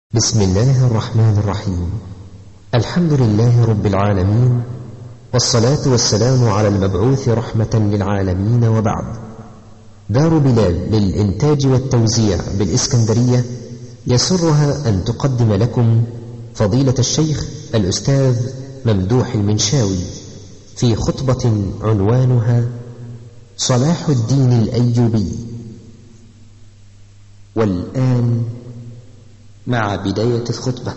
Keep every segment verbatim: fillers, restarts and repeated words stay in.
بسم الله الرحمن الرحيم. الحمد لله رب العالمين، والصلاة والسلام على المبعوث رحمة للعالمين، وبعد. دار بلال للإنتاج والتوزيع بالإسكندرية يسرها أن تقدم لكم فضيلة الشيخ الأستاذ ممدوح المنشاوي في خطبة عنوانها صلاح الدين الأيوبي. والآن مع بداية الخطبة.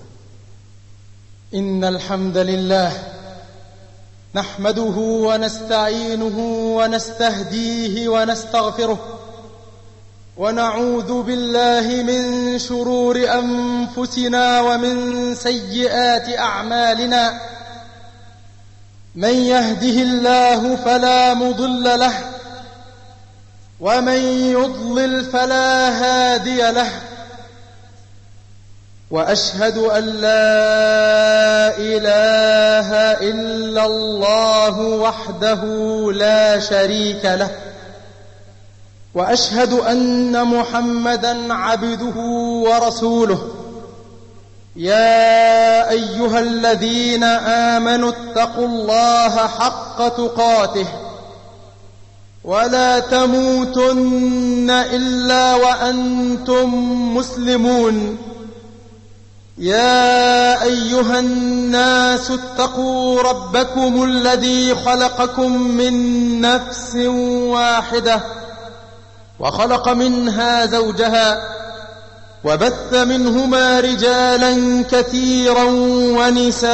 إن الحمد لله نحمده ونستعينه ونستهديه ونستغفره، ونعوذ بالله من شرور أنفسنا ومن سيئات أعمالنا. من يهده الله فلا مضل له، ومن يضلل فلا هادي له. وأشهد أن لا إله إلا الله وحده لا شريك له، وأشهد أن محمدًا عبده ورسوله. يا أيها الذين آمنوا اتقوا الله حق تقاته ولا تموتن إلا وأنتم مسلمون. يا أيها الناس اتقوا ربكم الذي خلقكم من نفس واحدة، وخلق منها زوجها، وبث منهما رجالا كثيرا ونساء.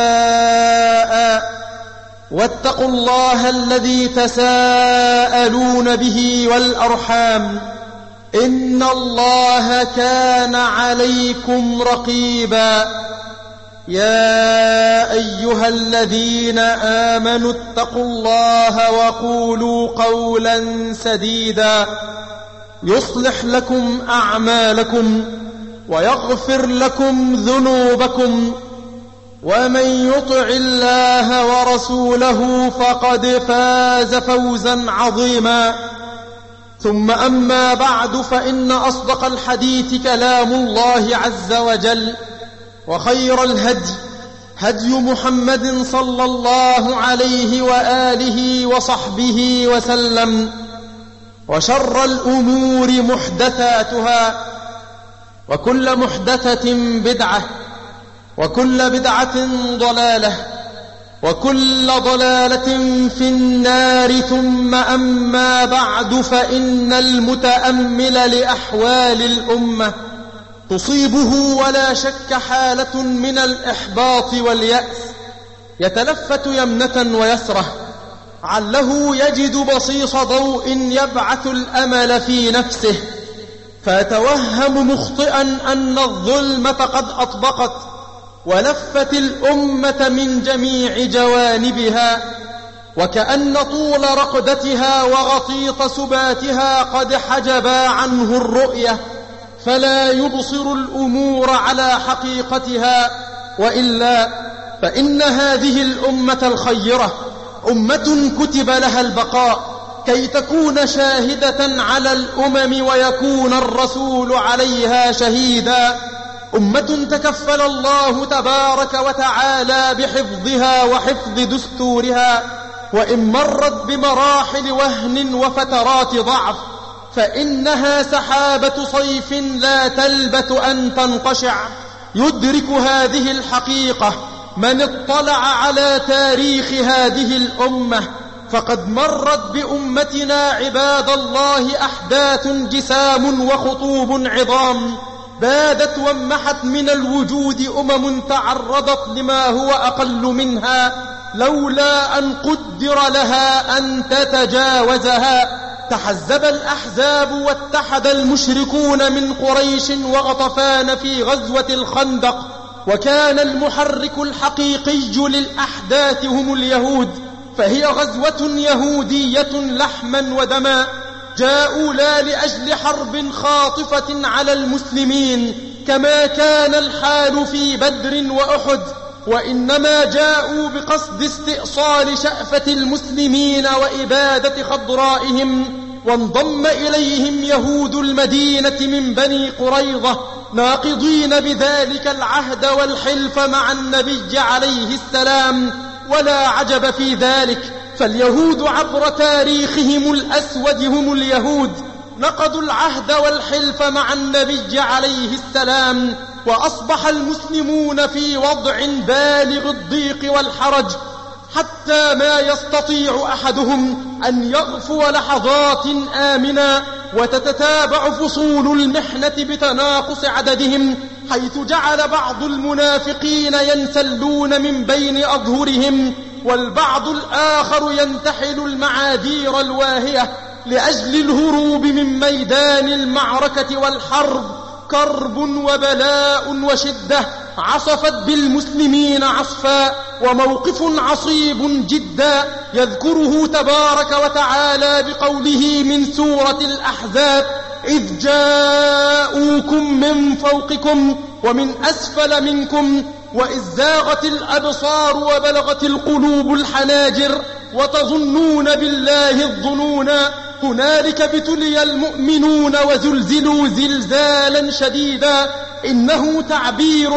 واتقوا الله الذي تساءلون به والأرحام، إن الله كان عليكم رقيبا. يا أيها الذين آمنوا اتقوا الله وقولوا قولا سديدا يصلح لكم أعمالكم ويغفر لكم ذنوبكم، ومن يطع الله ورسوله فقد فاز فوزا عظيما. ثم أما بعد، فإن أصدق الحديث كلام الله عز وجل، وخير الهدي هدي محمد صلى الله عليه وآله وصحبه وسلم، وشر الأمور محدثاتها، وكل محدثة بدعة، وكل بدعة ضلالة، وكل ضلالة في النار. ثم أما بعد، فإن المتأمل لأحوال الأمة تصيبه ولا شك حالة من الإحباط واليأس، يتلفت يمنة ويسرة عله يجد بصيص ضوء يبعث الأمل في نفسه، فيتوهم مخطئا أن الظلمة قد أطبقت ولفت الأمة من جميع جوانبها، وكأن طول رقدتها وغطيط سباتها قد حجبا عنه الرؤية، فلا يبصر الأمور على حقيقتها. وإلا فإن هذه الأمة الخيرة أمة كتب لها البقاء كي تكون شاهدة على الأمم ويكون الرسول عليها شهيدا، أمة تكفل الله تبارك وتعالى بحفظها وحفظ دستورها، وإن مرت بمراحل وهن وفترات ضعف فإنها سحابة صيف لا تلبث أن تنقشع. يدرك هذه الحقيقة من اطلع على تاريخ هذه الأمة، فقد مرت بأمتنا عباد الله أحداث جسام وخطوب عظام، بادت وامحت من الوجود أمم تعرضت لما هو أقل منها لولا أن قدر لها أن تتجاوزها. تحزب الأحزاب واتحد المشركون من قريش وغطفان في غزوة الخندق، وكان المحرك الحقيقي للأحداث هم اليهود، فهي غزوة يهودية لحما ودما. جاءوا لا لأجل حرب خاطفة على المسلمين كما كان الحال في بدر وأحد، وإنما جاءوا بقصد استئصال شأفة المسلمين وإبادة خضرائهم. وانضم إليهم يهود المدينة من بني قريظة ناقضين بذلك العهد والحلف مع النبي عليه السلام. ولا عجب في ذلك، فاليهود عبر تاريخهم الأسود هم اليهود نقضوا العهد والحلف مع النبي عليه السلام، وأصبح المسلمون في وضع بالغ الضيق والحرج، حتى ما يستطيع أحدهم أن يغفو لحظات آمنة، وتتتابع فصول المحنة بتناقص عددهم، حيث جعل بعض المنافقين ينسلون من بين أظهرهم، والبعض الآخر ينتحل المعاذير الواهية لأجل الهروب من ميدان المعركة والحرب. كرب وبلاء وشدة عصفت بالمسلمين عصفا، وموقف عصيب جدا يذكره تبارك وتعالى بقوله من سورة الأحزاب: إذ جاءوكم من فوقكم ومن أسفل منكم وإذ زاغت الأبصار وبلغت القلوب الحناجر وتظنون بالله الظنونا. هنالك ابتلي المؤمنون وزلزلوا زلزالا شديدا. إنه تعبير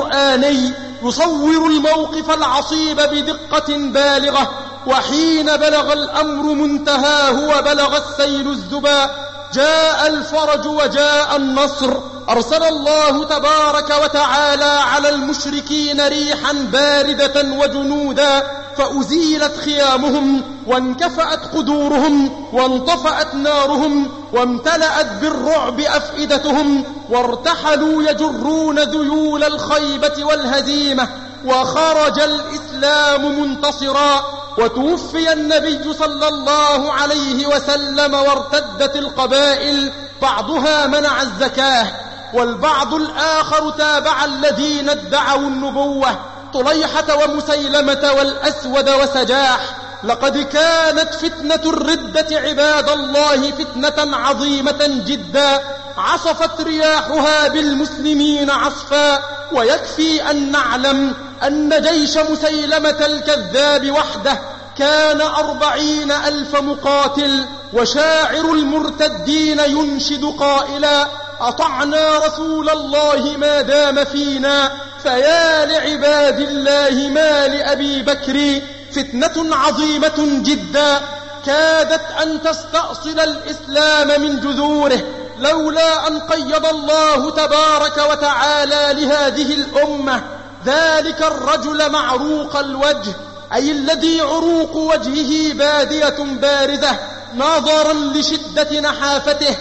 قرآني يصور الموقف العصيب بدقة بالغة. وحين بلغ الأمر منتهاه وبلغ السيل الزبا جاء الفرج وجاء النصر. أرسل الله تبارك وتعالى على المشركين ريحا باردة وجنودا، فأزيلت خيامهم وانكفأت قدورهم وانطفأت نارهم وامتلأت بالرعب أفئدتهم، وارتحلوا يجرون ذيول الخيبة والهزيمة، وخرج الإسلام منتصرا. وتوفي النبي صلى الله عليه وسلم، وارتدت القبائل، بعضها منع الزكاة والبعض الآخر تابع الذين ادعوا النبوة، طليحة ومسيلمة والأسود وسجاح. لقد كانت فتنة الردة عباد الله فتنة عظيمة جدا، عصفت رياحها بالمسلمين عصفا. ويكفي أن نعلم أن جيش مسيلمة الكذاب وحده كان أربعين ألف مقاتل، وشاعر المرتدين ينشد قائلا: أطعنا رسول الله ما دام فينا، فيا لعباد الله ما لأبي بكر. فتنة عظيمة جدا كادت أن تستأصل الإسلام من جذوره، لولا أن قيض الله تبارك وتعالى لهذه الأمة ذلك الرجل معروق الوجه، أي الذي عروق وجهه بادية بارزة نظرا لشدة نحافته،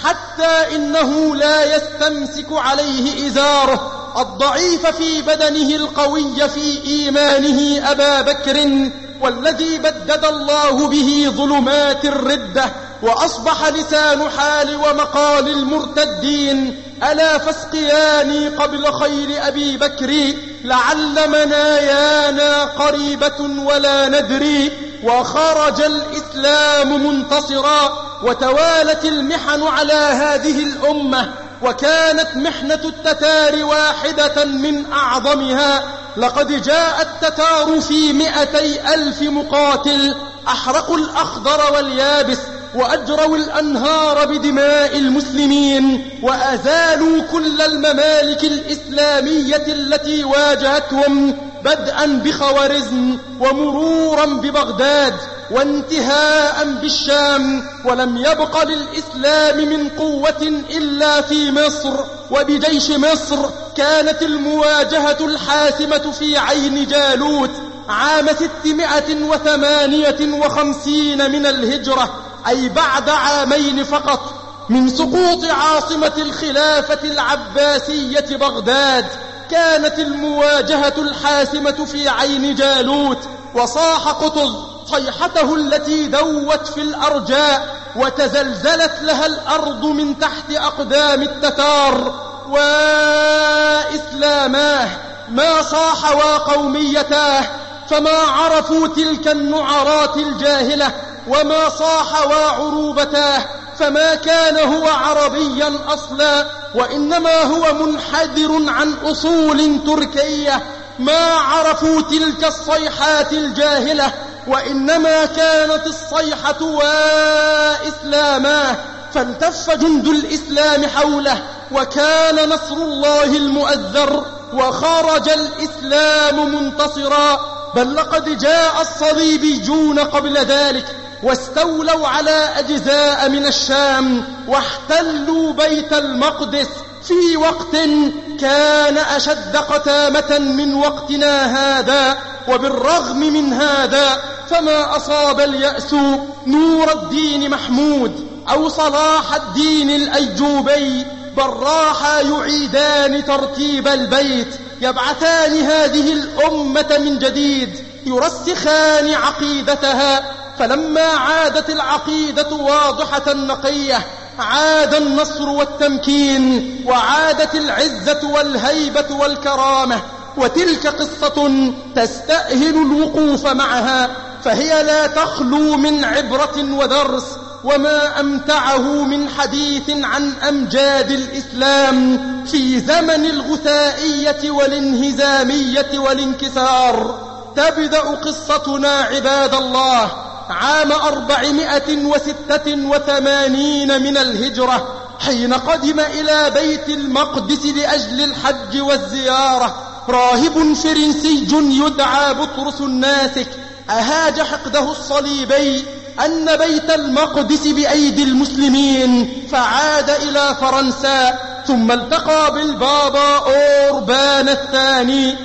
حتى إنه لا يستمسك عليه إزاره، الضعيف في بدنه القوي في إيمانه أبا بكر، والذي بدد الله به ظلمات الردة، وأصبح لسان حال ومقال المرتدين: ألا فاسقياني قبل خير أبي بكر، لعل منايانا قريبة ولا ندري. وخرج الإسلام منتصرا، وتوالت المحن على هذه الأمة، وكانت محنة التتار واحدة من أعظمها. لقد جاء التتار في مئتي ألف مقاتل، أحرقوا الأخضر واليابس، وأجروا الأنهار بدماء المسلمين، وأزالوا كل الممالك الإسلامية التي واجهتهم، بدءا بخوارزم ومرورا ببغداد وانتهاء بالشام. ولم يبق للإسلام من قوة إلا في مصر، وبجيش مصر كانت المواجهة الحاسمة في عين جالوت عام ستمائة وثمانية وخمسين من الهجرة، أي بعد عامين فقط من سقوط عاصمة الخلافة العباسية بغداد. كانت المواجهة الحاسمة في عين جالوت، وصاح قطز صيحته التي دوت في الأرجاء وتزلزلت لها الأرض من تحت أقدام التتار. وإسلاماه ما صاح وقوميتاه، فما عرفوا تلك النعرات الجاهلة، وما صاح وعروبتاه، فما كان هو عربيا أصلا، وإنما هو منحدر عن أصول تركية. ما عرفوا تلك الصيحات الجاهلة، وإنما كانت الصيحة وإسلاماه، فالتف جند الإسلام حوله، وكان نصر الله المؤذر، وخرج الإسلام منتصرا. بل لقد جاء الصليبيون قبل ذلك واستولوا على أجزاء من الشام، واحتلوا بيت المقدس في وقت كان أشد قتامة من وقتنا هذا. وبالرغم من هذا فما أصاب اليأس نور الدين محمود أو صلاح الدين الأيوبي، بل راحا يعيدان ترتيب البيت، يبعثان هذه الأمة من جديد، يرسخان عقيدتها. فلما عادت العقيدة واضحة نقية عاد النصر والتمكين، وعادت العزة والهيبة والكرامة. وتلك قصة تستأهل الوقوف معها، فهي لا تخلو من عبرة ودرس. وما أمتعه من حديث عن أمجاد الإسلام في زمن الغثائية والانهزامية والانكسار. تبدأ قصتنا عباد الله عام أربعمائة وستة وثمانين من الهجرة، حين قدم إلى بيت المقدس لأجل الحج والزيارة راهب فرنسي يدعى بطرس الناسك. أهاج حقده الصليبي أن بيت المقدس بأيدي المسلمين، فعاد إلى فرنسا، ثم التقى بالبابا أوربان الثاني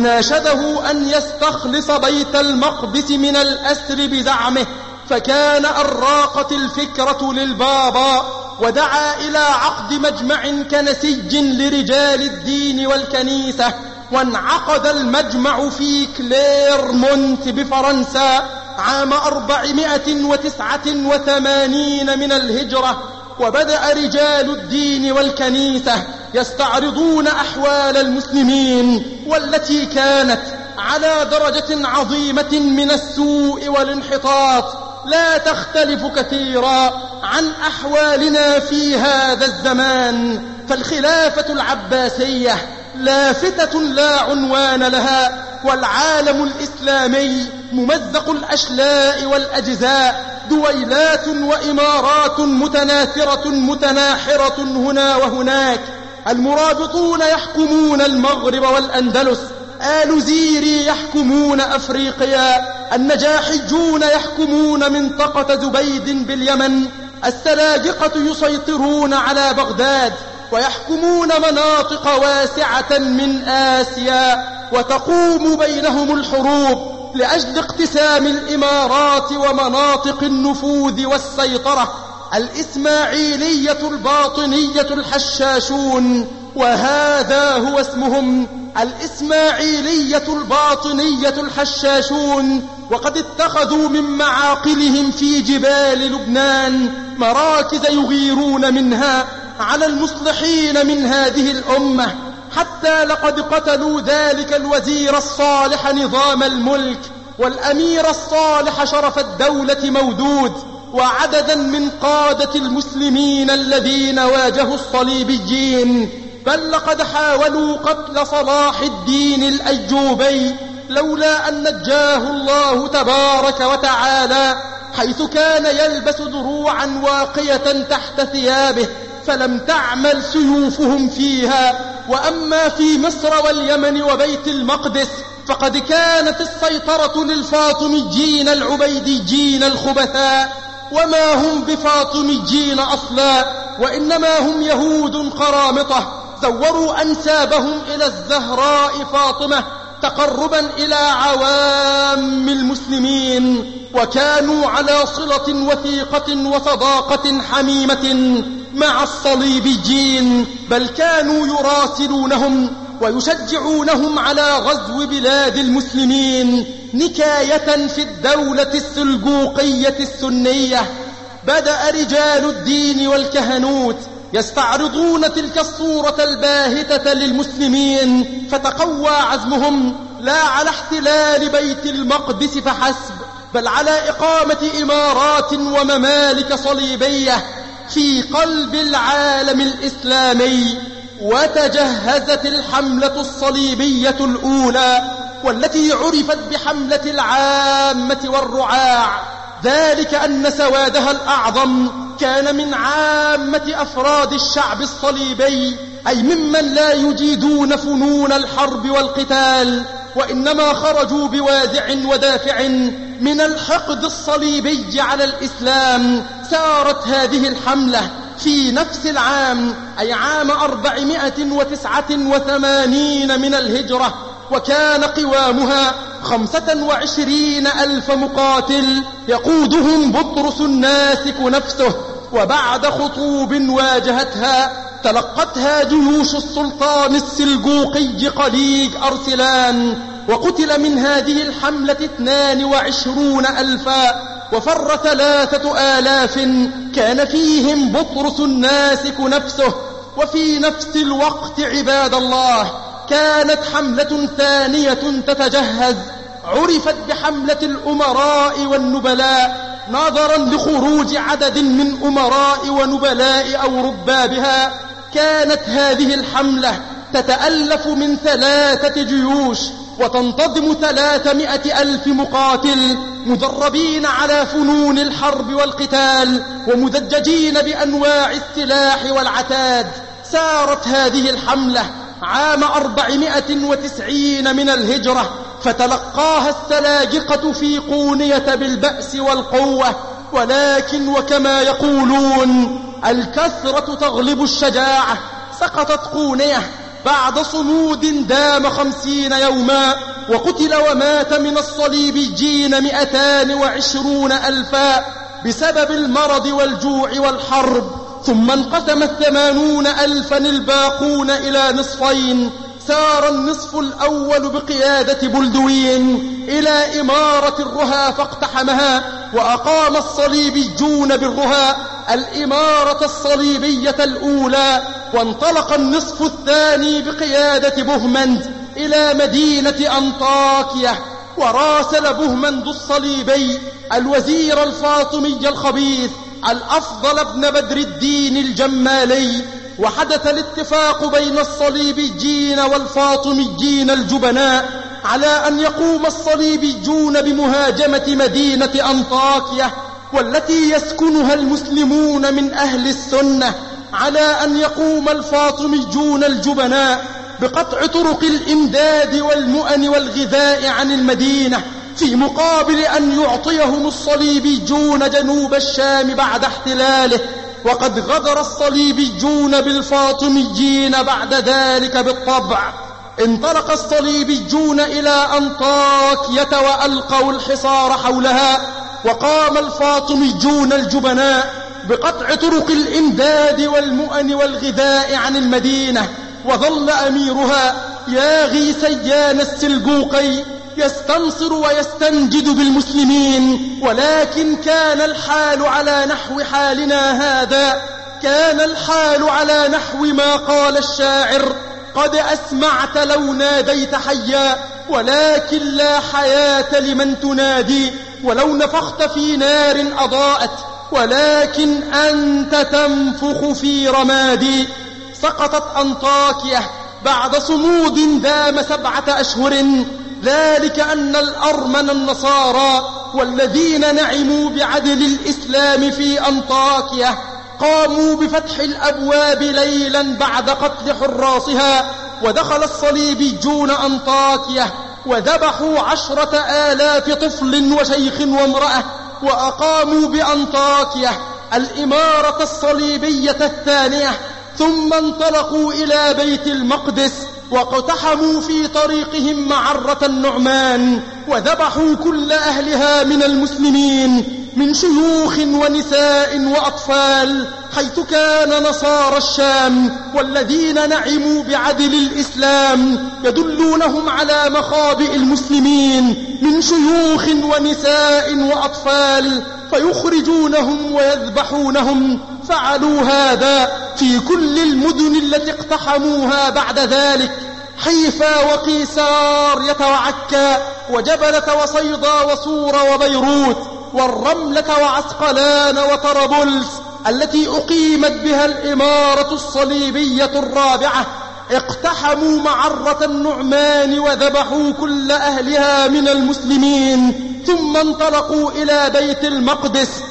وناشده أن يستخلص بيت المقدس من الأسر بزعمه، فكان أراقت الفكرة للبابا، ودعا إلى عقد مجمع كنسي لرجال الدين والكنيسة. وانعقد المجمع في كليرمونت بفرنسا عام أربعمائة وتسعة وثمانين من الهجرة. وبدأ رجال الدين والكنيسة يستعرضون أحوال المسلمين، والتي كانت على درجة عظيمة من السوء والانحطاط لا تختلف كثيرا عن أحوالنا في هذا الزمان. فالخلافة العباسية لافتة لا عنوان لها، والعالم الإسلامي ممزق الأشلاء والأجزاء، دويلات وإمارات متناثرة متناحرة هنا وهناك. المرابطون يحكمون المغرب والأندلس، آل زيري يحكمون أفريقيا، النجاحيون يحكمون منطقة زبيد باليمن، السلاجقة يسيطرون على بغداد ويحكمون مناطق واسعة من آسيا، وتقوم بينهم الحروب لأجل اقتسام الإمارات ومناطق النفوذ والسيطرة. الإسماعيلية الباطنية الحشاشون، وهذا هو اسمهم، الإسماعيلية الباطنية الحشاشون. وقد اتخذوا من معاقلهم في جبال لبنان مراكز يغيرون منها على المصلحين من هذه الأمة، حتى لقد قتلوا ذلك الوزير الصالح نظام الملك، والأمير الصالح شرف الدولة مودود، وعددا من قادة المسلمين الذين واجهوا الصليبيين. بل لقد حاولوا قتل صلاح الدين الأيوبي، لولا أن نجاه الله تبارك وتعالى، حيث كان يلبس دروعا واقية تحت ثيابه فلم تعمل سيوفهم فيها. وأما في مصر واليمن وبيت المقدس فقد كانت السيطرة للفاطميين العبيديين الخبثاء، وما هم بفاطميين أصلا، وإنما هم يهود قرامطة زوروا أنسابهم إلى الزهراء فاطمة تقربا إلى عوام المسلمين، وكانوا على صلة وثيقة وصداقة حميمة مع الصليبيين، بل كانوا يراسلونهم ويشجعونهم على غزو بلاد المسلمين نكاية في الدولة السلجوقية السنية. بدأ رجال الدين والكهنوت يستعرضون تلك الصورة الباهتة للمسلمين، فتقوى عزمهم لا على احتلال بيت المقدس فحسب، بل على إقامة إمارات وممالك صليبية في قلب العالم الإسلامي. وتجهزت الحملة الصليبية الأولى، والتي عرفت بحملة العامة والرعاع، ذلك أن سوادها الأعظم كان من عامة أفراد الشعب الصليبي، أي ممن لا يجيدون فنون الحرب والقتال، وإنما خرجوا بوازع ودافع من الحقد الصليبي على الإسلام. سارت هذه الحملة في نفس العام، أي عام أربعمائة وتسعة وثمانين من الهجرة، وكان قوامها خمسة وعشرين ألف مقاتل يقودهم بطرس الناسك نفسه. وبعد خطوب واجهتها تلقتها جيوش السلطان السلجوقي قليج أرسلان، وقتل من هذه الحملة اثنان وعشرون ألفا، وفر ثلاثة آلاف كان فيهم بطرس الناسك نفسه. وفي نفس الوقت عباد الله كانت حملة ثانية تتجهز، عرفت بحملة الأمراء والنبلاء، نظرا لخروج عدد من أمراء ونبلاء أو ربابها. كانت هذه الحملة تتألف من ثلاثة جيوش، وتنتظم ثلاثمائة ألف مقاتل مدربين على فنون الحرب والقتال، ومدججين بأنواع السلاح والعتاد. سارت هذه الحملة عام أربعمائة وتسعين من الهجرة، فتلقاها السلاجقة في قونية بالبأس والقوة. ولكن وكما يقولون الكثرة تغلب الشجاعة، سقطت قونية بعد صمود دام خمسين يوما، وقتل ومات من الصليبيين مئتان وعشرون ألفا بسبب المرض والجوع والحرب. ثم انقسم الثمانون ألفا الباقون إلى نصفين. سار النصف الأول بقيادة بلدوين إلى إمارة الرها فاقتحمها، وأقام الصليبيون بالرها الإمارة الصليبية الأولى. وانطلق النصف الثاني بقيادة بهمند إلى مدينة أنطاكية، وراسل بهمند الصليبي الوزير الفاطمي الخبيث الأفضل ابن بدر الدين الجمالي. وحدث الاتفاق بين الصليبيين والفاطميين الجبناء على أن يقوم الصليبيون بمهاجمة مدينة أنطاكية، والتي يسكنها المسلمون من أهل السنة، على أن يقوم الفاطميون الجبناء بقطع طرق الإمداد والمؤن والغذاء عن المدينة، في مقابل أن يعطيهم الصليبيون جنوب الشام بعد احتلاله. وقد غدر الصليبيون بالفاطميين بعد ذلك بالطبع. انطلق الصليبيون إلى أنطاكية وألقوا الحصار حولها، وقام الفاطميون الجبناء بقطع طرق الإمداد والمؤن والغذاء عن المدينة. وظل أميرها ياغي سيان السلجوقي يستنصر ويستنجد بالمسلمين. ولكن كان الحال على نحو حالنا هذا، كان الحال على نحو ما قال الشاعر: قد أسمعت لو ناديت حيا، ولكن لا حياة لمن تنادي، ولو نفخت في نار أضاءت، ولكن أنت تنفخ في رمادي. سقطت أنطاكية بعد صمود دام سبعة أشهر، ذلك أن الأرمن النصارى والذين نعموا بعدل الإسلام في أنطاكية قاموا بفتح الأبواب ليلا بعد قتل حراسها، ودخل الصليبيون أنطاكية وذبحوا عشرة آلاف طفل وشيخ وامرأة، وأقاموا بأنطاكية الإمارة الصليبية الثانية. ثم انطلقوا إلى بيت المقدس واقتحموا في طريقهم معرة النعمان، وذبحوا كل أهلها من المسلمين من شيوخ ونساء وأطفال، حيث كان نصارى الشام والذين نعموا بعدل الإسلام يدلونهم على مخابئ المسلمين من شيوخ ونساء وأطفال فيخرجونهم ويذبحونهم. فعلوا هذا في كل المدن التي اقتحموها بعد ذلك: حيفا وقيسار يتوعكا، وجبلة وصيدا وصور وبيروت، والرملة وعسقلان وطرابلس التي أقيمت بها الإمارة الصليبية الرابعة. اقتحموا معرة النعمان وذبحوا كل أهلها من المسلمين، ثم انطلقوا إلى بيت المقدس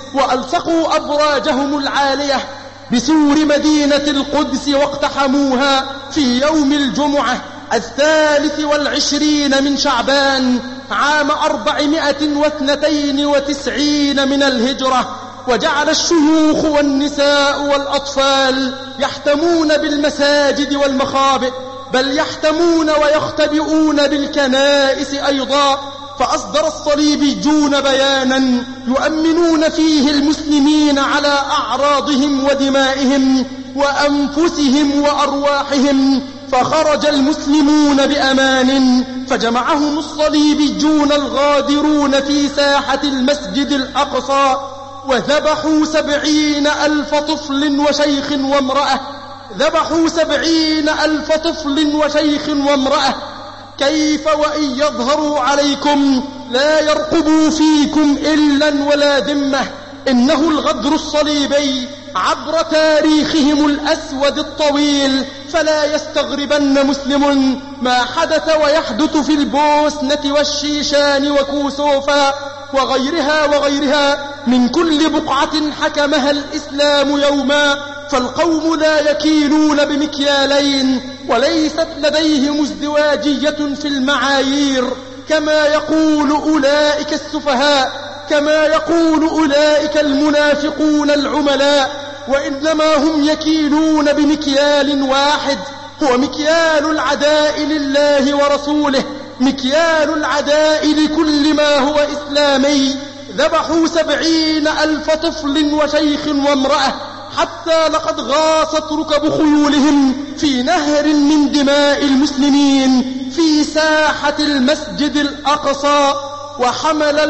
وألصقوا أبراجهم العالية بسور مدينة القدس واقتحموها في يوم الجمعة الثالث والعشرين من شعبان عام أربعمائة واثنتين وتسعين من الهجرة. وجعل الشيوخ والنساء والأطفال يحتمون بالمساجد والمخابئ، بل يحتمون ويختبئون بالكنائس أيضا. فأصدر الصليبيون بيانا يؤمنون فيه المسلمين على أعراضهم ودمائهم وأنفسهم وأرواحهم، فخرج المسلمون بأمان، فجمعهم الصليبيون الغادرون في ساحة المسجد الأقصى وذبحوا سبعين ألف طفل وشيخ وامرأة ذبحوا سبعين ألف طفل وشيخ وامرأة. كيف وإن يظهروا عليكم لا يرقبوا فيكم إلا ولا ذمة. إنه الغدر الصليبي عبر تاريخهم الأسود الطويل، فلا يستغربن مسلم ما حدث ويحدث في البوسنة والشيشان وكوسوفا وغيرها وغيرها من كل بقعة حكمها الإسلام يوما. فالقوم لا يكيلون بمكيالين، وليست لديهم ازدواجية في المعايير كما يقول أولئك السفهاء، كما يقول أولئك المنافقون العملاء، وإنما هم يكيلون بمكيال واحد، هو مكيال العداء لله ورسوله، مكيال العداء لكل ما هو إسلامي. ذبحوا سبعين ألف طفل وشيخ وامرأة، حتى لقد غاصت ركب خيولهم في نهر من دماء المسلمين في ساحة المسجد الأقصى. وحمل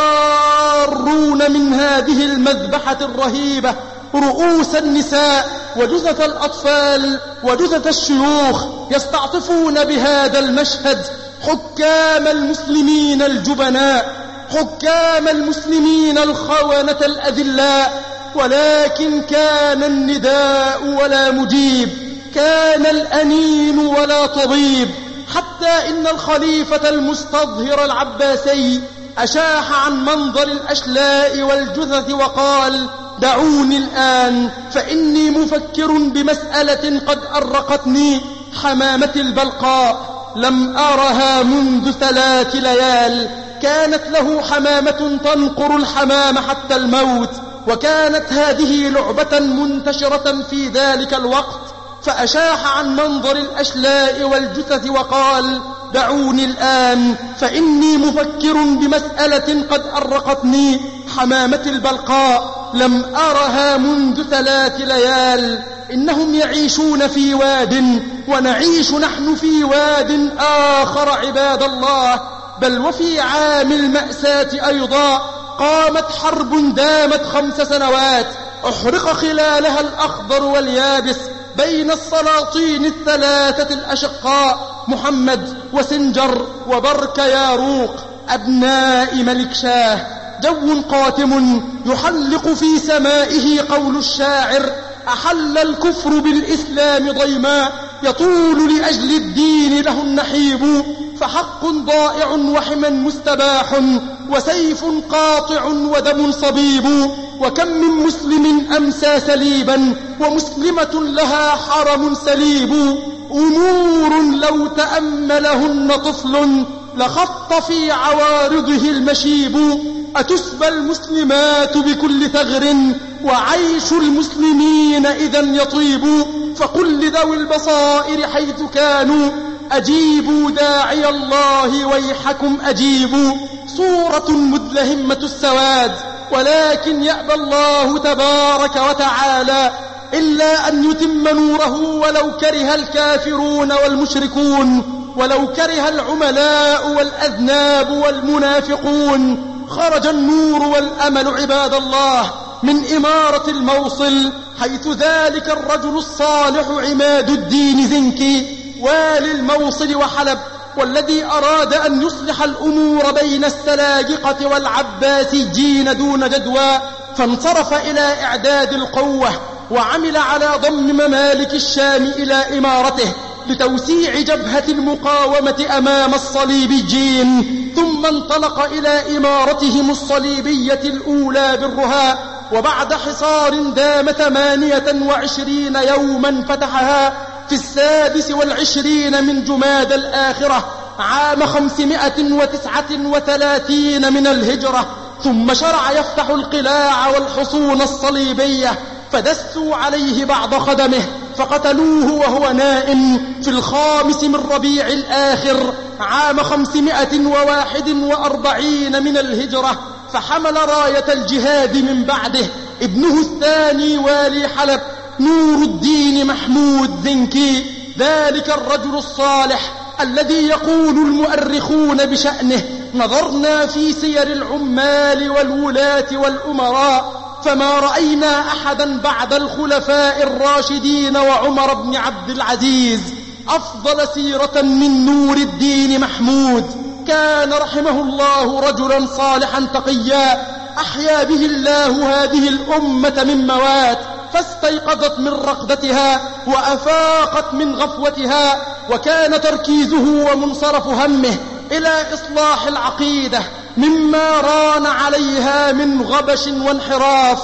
الفارون من هذه المذبحة الرهيبة رؤوس النساء وجثث الأطفال وجثث الشيوخ، يستعطفون بهذا المشهد حكام المسلمين الجبناء، حكام المسلمين الخونة الأذلاء. ولكن كان النداء ولا مجيب، كان الأنين ولا طبيب، حتى إن الخليفة المستظهر العباسي أشاح عن منظر الأشلاء والجثث وقال: دعوني الآن فإني مفكر بمسألة قد أرقتني. حمامة البلقاء لم أرها منذ ثلاث ليال، كانت له حمامة تنقر الحمام حتى الموت، وكانت هذه لعبة منتشرة في ذلك الوقت. فأشاح عن منظر الأشلاء والجثث وقال: دعوني الآن فإني مفكر بمسألة قد أرقتني. حمامة البلقاء لم أرها منذ ثلاث ليال. إنهم يعيشون في واد ونعيش نحن في واد آخر عباد الله. بل وفي عام المأساة أيضا قامت حرب دامت خمس سنوات، أحرق خلالها الأخضر واليابس بين السلاطين الثلاثة الأشقاء محمد وسنجر وبرك ياروق أبناء ملك شاه. جو قاتم يحلق في سمائه قول الشاعر: أحل الكفر بالإسلام ضيما، يطول لأجل الدين له النحيب. فحق ضائع وحما مستباح، وسيف قاطع ودم صبيب. وكم من مسلم أمسى سليبا، ومسلمة لها حرم سليب. أمور لو تأملهن طفل لخط في عوارضه المشيب. أتسبى المسلمات بكل ثغر، وعيش المسلمين إذا يطيب. فقل لذوي البصائر حيث كانوا: أجيبوا داعي الله ويحكم أجيبوا. صورة مدلهمة السواد، ولكن يأبى الله تبارك وتعالى إلا أن يتم نوره ولو كره الكافرون والمشركون، ولو كره العملاء والأذناب والمنافقون. خرج النور والأمل عباد الله من إمارة الموصل، حيث ذلك الرجل الصالح عماد الدين زنكي والي الموصل وحلب، والذي أراد أن يصلح الأمور بين السلاجقة والعباسيين دون جدوى، فانصرف إلى إعداد القوة، وعمل على ضم ممالك الشام إلى إمارته لتوسيع جبهة المقاومة أمام الصليبيين. ثم انطلق إلى إمارتهم الصليبية الأولى بالرهاء، وبعد حصار دام ثمانية وعشرين يوما فتحها في السادس والعشرين من جماد الآخرة عام خمسمائة وتسعة وثلاثين من الهجرة. ثم شرع يفتح القلاع والحصون الصليبية، فدسوا عليه بعض خدمه فقتلوه وهو نائم في الخامس من ربيع الآخر عام خمسمائة وواحد وأربعين من الهجرة. فحمل راية الجهاد من بعده ابنه الثاني والي حلب نور الدين محمود زنكي، ذلك الرجل الصالح الذي يقول المؤرخون بشأنه: نظرنا في سير العمال والولاة والأمراء فما رأينا أحدا بعد الخلفاء الراشدين وعمر بن عبد العزيز أفضل سيرة من نور الدين محمود. كان رحمه الله رجلا صالحا تقيا، أحيا به الله هذه الأمة من موات، فاستيقظت من رقدتها وأفاقت من غفوتها، وكان تركيزه ومنصرف همه إلى إصلاح العقيدة مما ران عليها من غبش وانحراف.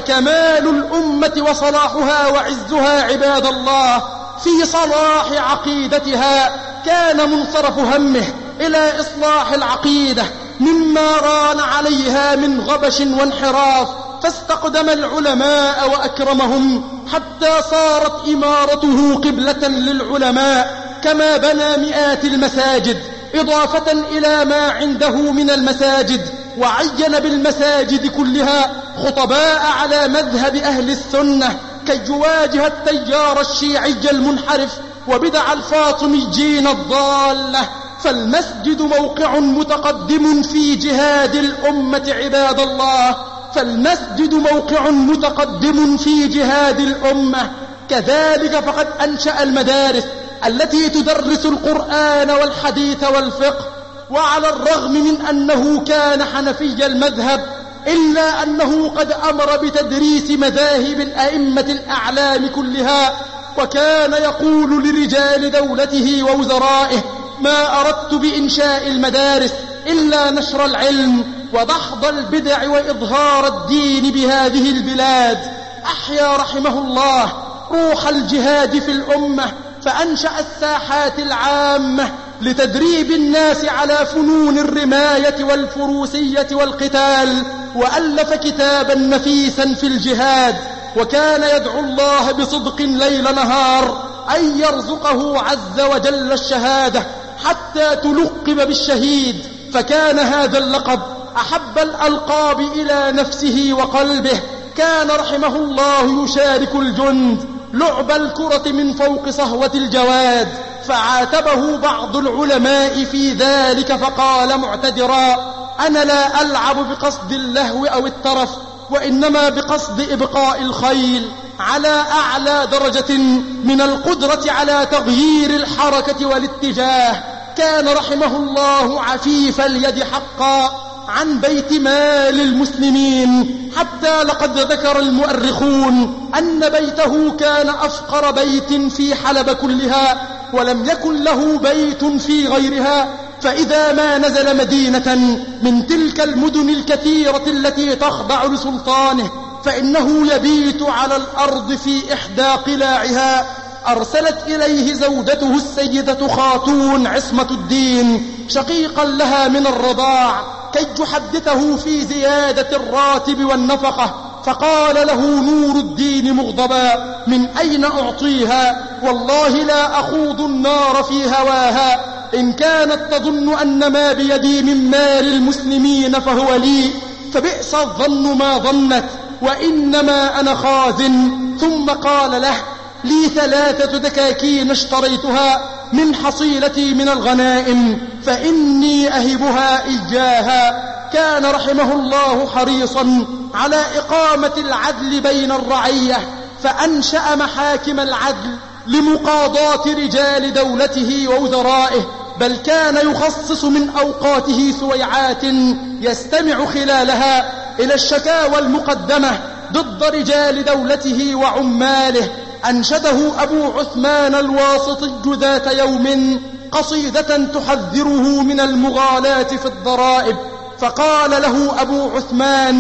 فكمال الأمة وصلاحها وعزها عباد الله في صلاح عقيدتها. كان منصرف همه إلى إصلاح العقيدة مما ران عليها من غبش وانحراف، فاستقدم العلماء وأكرمهم حتى صارت إمارته قبلة للعلماء، كما بنى مئات المساجد إضافة إلى ما عنده من المساجد، وعين بالمساجد كلها خطباء على مذهب أهل السنة كي يواجه التيار الشيعي المنحرف وبدع الفاطميين الضالة. فالمسجد موقع متقدم في جهاد الأمة عباد الله، فالمسجد موقع متقدم في جهاد الأمة. كذلك فقد أنشأ المدارس التي تدرس القرآن والحديث والفقه، وعلى الرغم من أنه كان حنفي المذهب إلا أنه قد أمر بتدريس مذاهب الأئمة الأعلام كلها، وكان يقول لرجال دولته ووزرائه: ما أردت بإنشاء المدارس إلا نشر العلم ودحض البدع وإظهار الدين بهذه البلاد. أحيا رحمه الله روح الجهاد في الأمة، فأنشأ الساحات العامة لتدريب الناس على فنون الرماية والفروسية والقتال، وألف كتابا نفيسا في الجهاد، وكان يدعو الله بصدق ليل نهار أن يرزقه عز وجل الشهادة حتى تلقب بالشهيد، فكان هذا اللقب أحب الألقاب إلى نفسه وقلبه. كان رحمه الله يشارك الجند لعب الكرة من فوق صهوة الجواد، فعاتبه بعض العلماء في ذلك فقال معتذرا: أنا لا ألعب بقصد اللهو أو الترف، وإنما بقصد إبقاء الخيل على أعلى درجة من القدرة على تغيير الحركة والاتجاه. كان رحمه الله عفيف اليد حقا عن بيت مال المسلمين، حتى لقد ذكر المؤرخون أن بيته كان أفقر بيت في حلب كلها، ولم يكن له بيت في غيرها. فإذا ما نزل مدينة من تلك المدن الكثيرة التي تخضع لسلطانه فإنه يبيت على الأرض في إحدى قلاعها. أرسلت إليه زوجته السيدة خاتون عصمة الدين شقيقا لها من الرضاع كي تحدثه في زيادة الراتب والنفقة، فقال له نور الدين مغضبا: من أين أعطيها؟ والله لا أخوض النار في هواها، إن كانت تظن أن ما بيدي من مال المسلمين فهو لي، فبئس الظن ما ظنت، وإنما أنا خازن. ثم قال له: لي ثلاثة دكاكين اشتريتها من حصيلتي من الغنائم فإني أهبها إياها. كان رحمه الله حريصا على إقامة العدل بين الرعية، فأنشأ محاكم العدل لمقاضاة رجال دولته ووزرائه، بل كان يخصص من أوقاته سويعات يستمع خلالها إلى الشكاوى المقدمة ضد رجال دولته وعماله. أنشده أبو عثمان الواسطي ذات يوم قصيدة تحذره من المغالاة في الضرائب، فقال له أبو عثمان: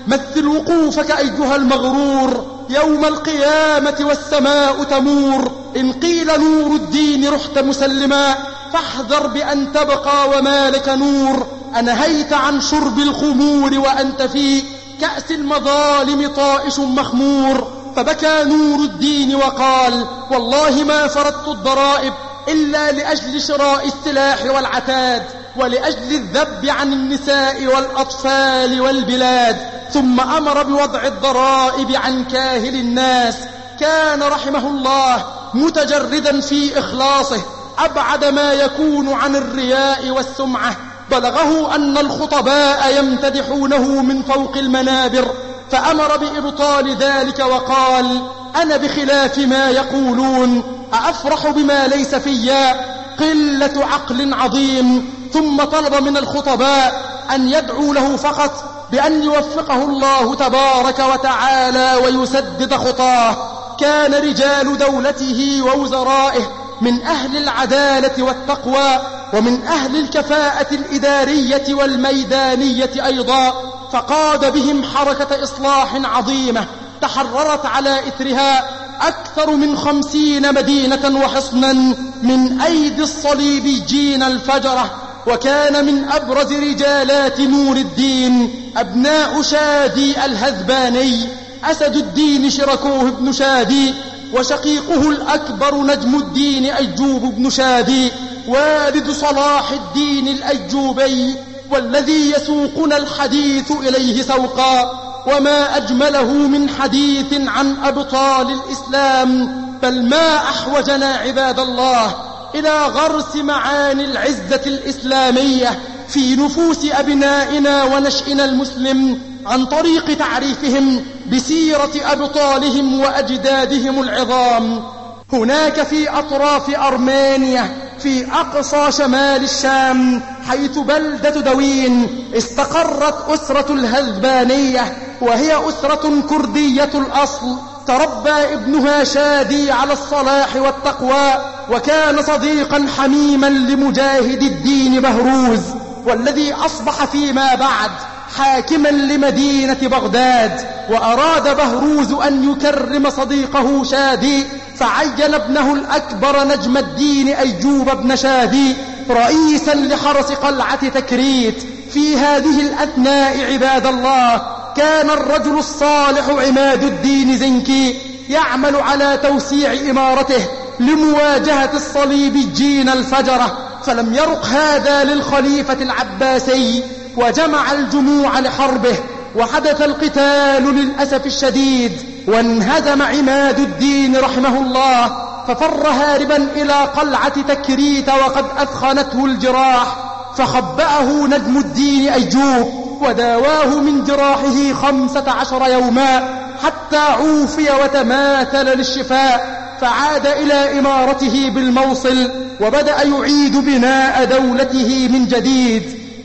مثل وقوفك أيها المغرور يوم القيامة والسماء تمور. إن قيل نور الدين رحت مسلما فاحذر بأن تبقى وما لك نور. أنهيت عن شرب الخمور وأنت في كأس المظالم طائش مخمور. فبكى نور الدين وقال والله ما فرضت الضرائب إلا لأجل شراء السلاح والعتاد ولأجل الذب عن النساء والأطفال والبلاد. ثم أمر بوضع الضرائب عن كاهل الناس. كان رحمه الله متجردا في إخلاصه أبعد ما يكون عن الرياء والسمعة. بلغه أن الخطباء يمتدحونه من فوق المنابر فأمر بإبطال ذلك وقال أنا بخلاف ما يقولون أفرح بما ليس فيا قلة عقل عظيم. ثم طلب من الخطباء أن يدعوا له فقط بأن يوفقه الله تبارك وتعالى ويسدد خطاه. كان رجال دولته ووزرائه من أهل العدالة والتقوى ومن أهل الكفاءة الإدارية والميدانية أيضا، فقاد بهم حركة إصلاح عظيمة تحررت على إثرها أكثر من خمسين مدينة وحصنا من أيدي الصليبيين الفجرة. وكان من أبرز رجالات نور الدين أبناء شادي الهذباني أسد الدين شركوه بن شادي، وشقيقه الأكبر نجم الدين أيوب بن شادي والد صلاح الدين الأيوبي، والذي يسوقنا الحديث إليه سوقا. وما أجمله من حديث عن أبطال الإسلام، بل ما أحوجنا عباد الله إلى غرس معاني العزة الإسلامية في نفوس أبنائنا ونشئنا المسلم عن طريق تعريفهم بسيرة أبطالهم وأجدادهم العظام. هناك في أطراف أرمينيا في أقصى شمال الشام حيث بلدة دوين استقرت أسرة الهذبانية، وهي أسرة كردية الأصل تربى ابنها شادي على الصلاح والتقوى، وكان صديقا حميما لمجاهد الدين بهروز، والذي أصبح فيما بعد حاكما لمدينة بغداد. وأراد بهروز أن يكرم صديقه شادي، فعين ابنه الأكبر نجم الدين أيوب بن شادي رئيسا لحرس قلعة تكريت. في هذه الأثناء عباد الله كان الرجل الصالح عماد الدين زنكي يعمل على توسيع إمارته لمواجهة الصليبيين الفجرة، فلم يرق هذا للخليفة العباسي وجمع الجموع لحربه، وحدث القتال للأسف الشديد، وانهزم عماد الدين رحمه الله، ففر هاربا إلى قلعة تكريت وقد أثخنته الجراح، فخبأه نجم الدين أيوب وداواه من جراحه خمسة عشر يوما حتى عوفي وتماثل للشفاء، فعاد إلى إمارته بالموصل وبدأ يعيد بناء دولته من جديد.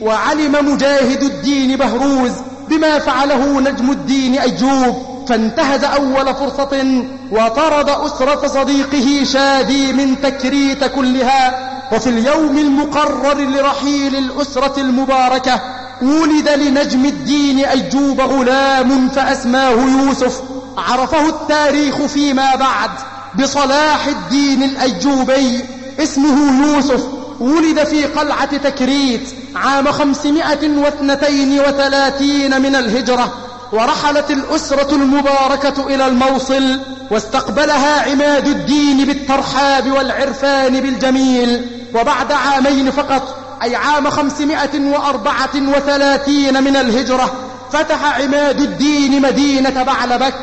وعلم مجاهد الدين بهروز بما فعله نجم الدين أيوب، فانتهز أول فرصة وطرد أسرة صديقه شادي من تكريت كلها. وفي اليوم المقرر لرحيل الأسرة المباركة ولد لنجم الدين أيوب غلام فأسماه يوسف، عرفه التاريخ فيما بعد بصلاح الدين الأيوبي. اسمه يوسف، ولد في قلعة تكريت عام خمسمائة واثنين وثلاثين من الهجرة، ورحلت الأسرة المباركة إلى الموصل، واستقبلها عماد الدين بالترحاب والعرفان بالجميل. وبعد عامين فقط، أي عام خمسمائة وأربعة وثلاثين من الهجرة، فتح عماد الدين مدينة بعلبك،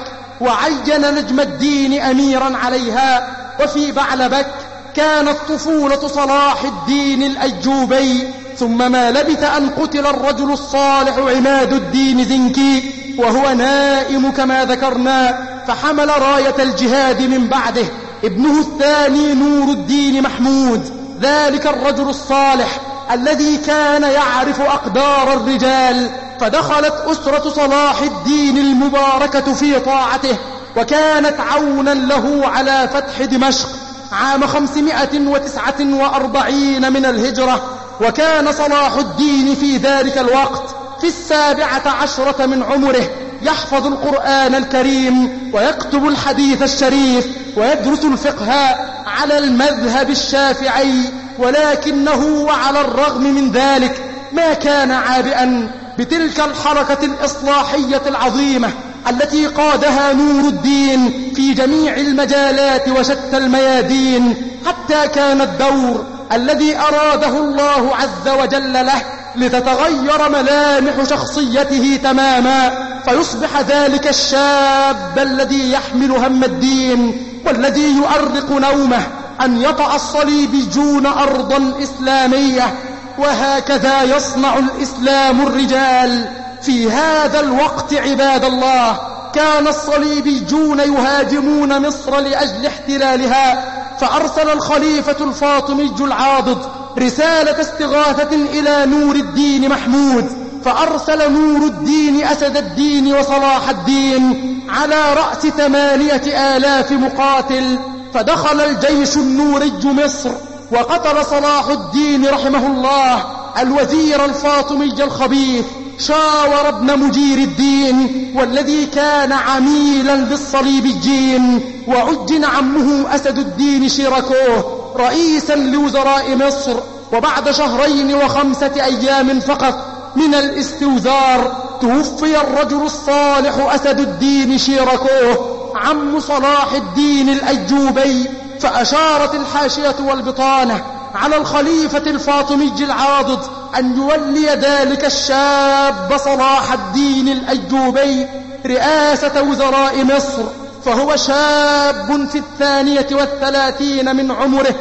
وعين نجم الدين أميرا عليها. وفي بعلبك كانت طفولة صلاح الدين الأيوبي، ثم ما لبث أن قتل الرجل الصالح عماد الدين زنكي وهو نائم كما ذكرنا، فحمل راية الجهاد من بعده ابنه الثاني نور الدين محمود، ذلك الرجل الصالح الذي كان يعرف أقدار الرجال. فدخلت أسرة صلاح الدين المباركة في طاعته، وكانت عونا له على فتح دمشق عام خمسمائة وتسعة وأربعين من الهجرة. وكان صلاح الدين في ذلك الوقت في السابعة عشرة من عمره، يحفظ القرآن الكريم ويكتب الحديث الشريف ويدرس الفقه على المذهب الشافعي، ولكنه وعلى الرغم من ذلك ما كان عابئا بتلك الحركة الإصلاحية العظيمة التي قادها نور الدين في جميع المجالات وشتى الميادين، حتى كان الدور الذي أراده الله عز وجل له لتتغير ملامح شخصيته تماما، فيصبح ذلك الشاب الذي يحمل هم الدين والذي يؤرق نومه أن يطأ الصليبيون أرضا إسلامية. وهكذا يصنع الإسلام الرجال في هذا الوقت. عباد الله، كان الصليبيون يهاجمون مصر لأجل احتلالها، فأرسل الخليفة الفاطمي العاضد رسالة استغاثة إلى نور الدين محمود، فأرسل نور الدين أسد الدين وصلاح الدين على رأس ثمانية آلاف مقاتل، فدخل الجيش النوري مصر وقتل صلاح الدين رحمه الله الوزير الفاطمي الخبيث شاور ابن مجير الدين، والذي كان عميلا للصليبيين، وعجن عمه أسد الدين شيراكوه رئيسا لوزراء مصر. وبعد شهرين وخمسة أيام فقط من الاستوزار توفي الرجل الصالح أسد الدين شيراكوه عم صلاح الدين الأيوبي. فأشارت الحاشية والبطانة على الخليفة الفاطمي العاضد أن يولي ذلك الشاب صلاح الدين الأيوبي رئاسة وزراء مصر، فهو شاب في الثانية والثلاثين من عمره،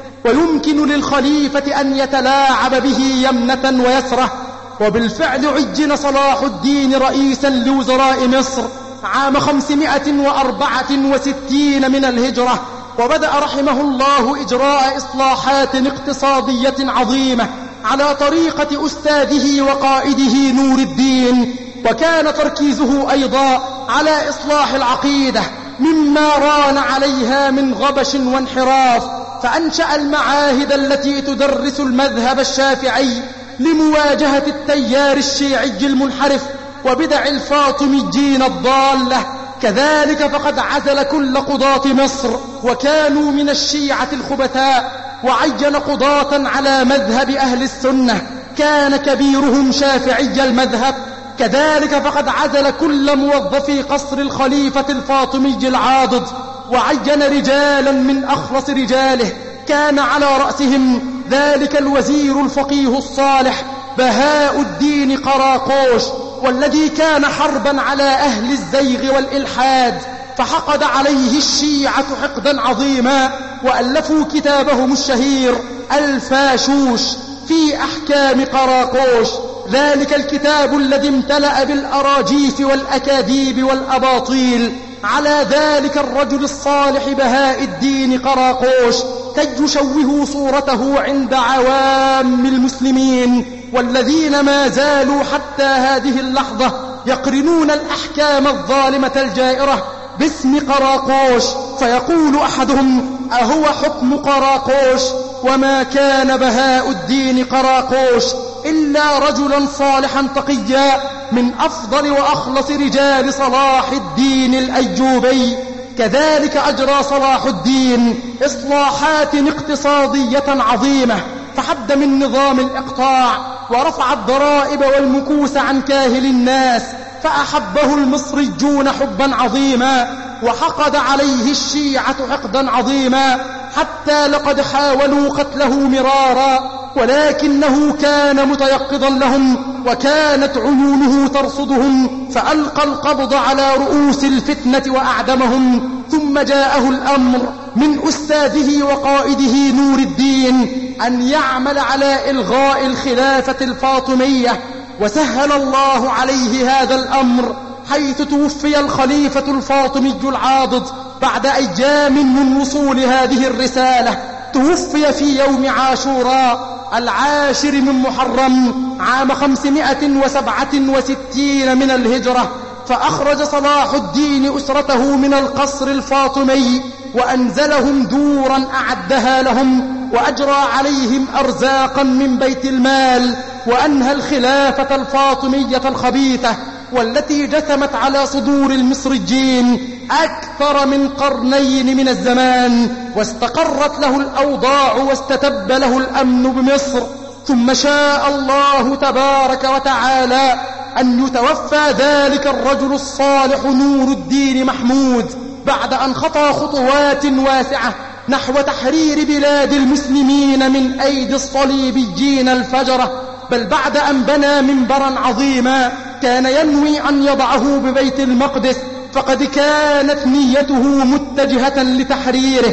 ويمكن للخليفة أن يتلاعب به يمنة ويسرة. وبالفعل عجن صلاح الدين رئيسا لوزراء مصر عام خمسمائة وأربعة وستين من الهجرة، وبدأ رحمه الله إجراء إصلاحات اقتصادية عظيمة على طريقة أستاذه وقائده نور الدين، وكان تركيزه أيضا على إصلاح العقيدة مما ران عليها من غبش وانحراف، فأنشأ المعاهد التي تدرس المذهب الشافعي لمواجهة التيار الشيعي المنحرف وبدع الفاطميين الضالة. كذلك فقد عزل كل قضاة مصر وكانوا من الشيعة الخبثاء، وعين قضاة على مذهب أهل السنة كان كبيرهم شافعي المذهب. كذلك فقد عزل كل موظفي قصر الخليفة الفاطمي العاضد، وعين رجالا من أخلص رجاله كان على رأسهم ذلك الوزير الفقيه الصالح بهاء الدين قراقوش، والذي كان حربا على أهل الزيغ والإلحاد، فحقد عليه الشيعة حقدا عظيما، وألفوا كتابهم الشهير الفاشوش في أحكام قراقوش، ذلك الكتاب الذي امتلأ بالأراجيف والأكاذيب والأباطيل على ذلك الرجل الصالح بهاء الدين قراقوش، كي يشوهوا صورته عند عوام المسلمين، والذين ما زالوا حتى هذه اللحظة يقرنون الأحكام الظالمة الجائرة باسم قراقوش، فيقول أحدهم: أهو حكم قراقوش؟ وما كان بهاء الدين قراقوش إلا رجلا صالحا تقيا من أفضل وأخلص رجال صلاح الدين الأيوبي. كذلك أجرى صلاح الدين إصلاحات اقتصادية عظيمة، فحد من نظام الإقطاع ورفع الضرائب والمكوس عن كاهل الناس، فأحبه المصريون حبا عظيما، وحقد عليه الشيعة حقدا عظيما، حتى لقد حاولوا قتله مرارا، ولكنه كان متيقظا لهم وكانت عيونه ترصدهم، فألقى القبض على رؤوس الفتنة وأعدمهم. ثم جاءه الأمر من أستاذه وقائده نور الدين أن يعمل على إلغاء الخلافة الفاطمية، وسهل الله عليه هذا الأمر، حيث توفي الخليفة الفاطمي العاضد بعد أيام من وصول هذه الرسالة. توفي في يوم عاشوراء العاشر من محرم عام خمسمائة وسبعة وستين من الهجرة، فأخرج صلاح الدين أسرته من القصر الفاطمي وأنزلهم دورا أعدها لهم، وأجرى عليهم أرزاقا من بيت المال، وأنهى الخلافة الفاطمية الخبيثة، والتي جثمت على صدور المصريين أكثر من قرنين من الزمان، واستقرت له الأوضاع واستتب له الأمن بمصر. ثم شاء الله تبارك وتعالى أن يتوفى ذلك الرجل الصالح نور الدين محمود بعد أن خطى خطوات واسعة نحو تحرير بلاد المسلمين من أيدي الصليبيين الفجرة، بل بعد أن بنى منبرا عظيما كان ينوي أن يضعه ببيت المقدس، فقد كانت نيته متجهة لتحريره،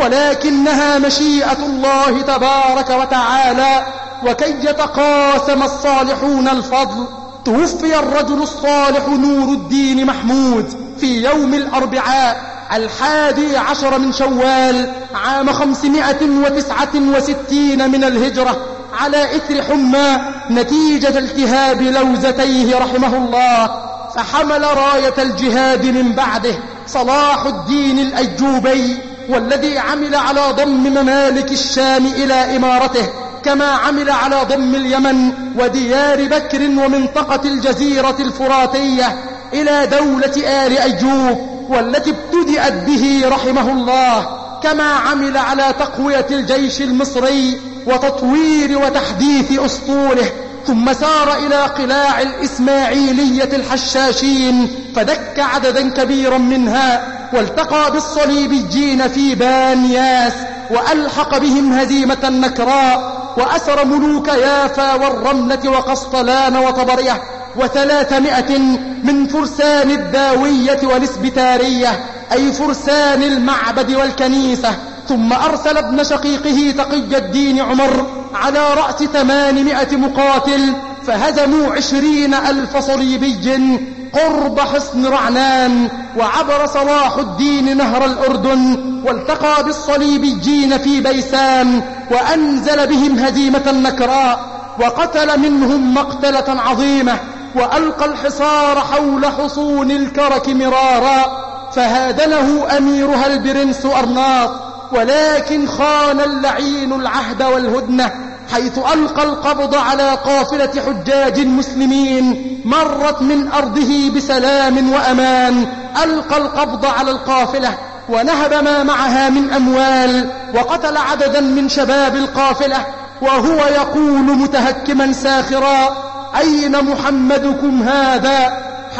ولكنها مشيئة الله تبارك وتعالى. وكي يتقاسم الصالحون الفضل، توفي الرجل الصالح نور الدين محمود في يوم الأربعاء الحادي عشر من شوال عام خمسمائة وتسعة وستين من الهجرة على إثر حمى نتيجة التهاب لوزتيه رحمه الله، فحمل راية الجهاد من بعده صلاح الدين الأيوبي، والذي عمل على ضم ممالك الشام إلى إمارته، كما عمل على ضم اليمن وديار بكر ومنطقة الجزيرة الفراتية إلى دولة آل أيوب، والتي ابتدأت به رحمه الله، كما عمل على تقوية الجيش المصري وتطوير وتحديث أسطوله. ثم سار إلى قلاع الإسماعيلية الحشاشين فدك عددا كبيرا منها، والتقى بالصليبيين في بانياس وألحق بهم هزيمة نكراء، وأسر ملوك يافا والرملة وقسطلان وطبرية وثلاثمائة من فرسان الداوية والإسبتارية، أي فرسان المعبد والكنيسة. ثم أرسل ابن شقيقه تقي الدين عمر على رأس ثمانمائة مقاتل، فهزموا عشرين ألف صليبي قرب حصن رعنان، وعبر صلاح الدين نهر الأردن والتقى بالصليبيين في بيسان، وأنزل بهم هزيمة نكراء، وقتل منهم مقتلة عظيمة، وألقى الحصار حول حصون الكرك مرارا، فهادنه أميرها البرنس أرناط، ولكن خان اللعين العهد والهدنة، حيث ألقى القبض على قافلة حجاج مسلمين مرت من أرضه بسلام وأمان، ألقى القبض على القافلة ونهب ما معها من أموال، وقتل عددا من شباب القافلة، وهو يقول متهكما ساخرا: أين محمدكم هذا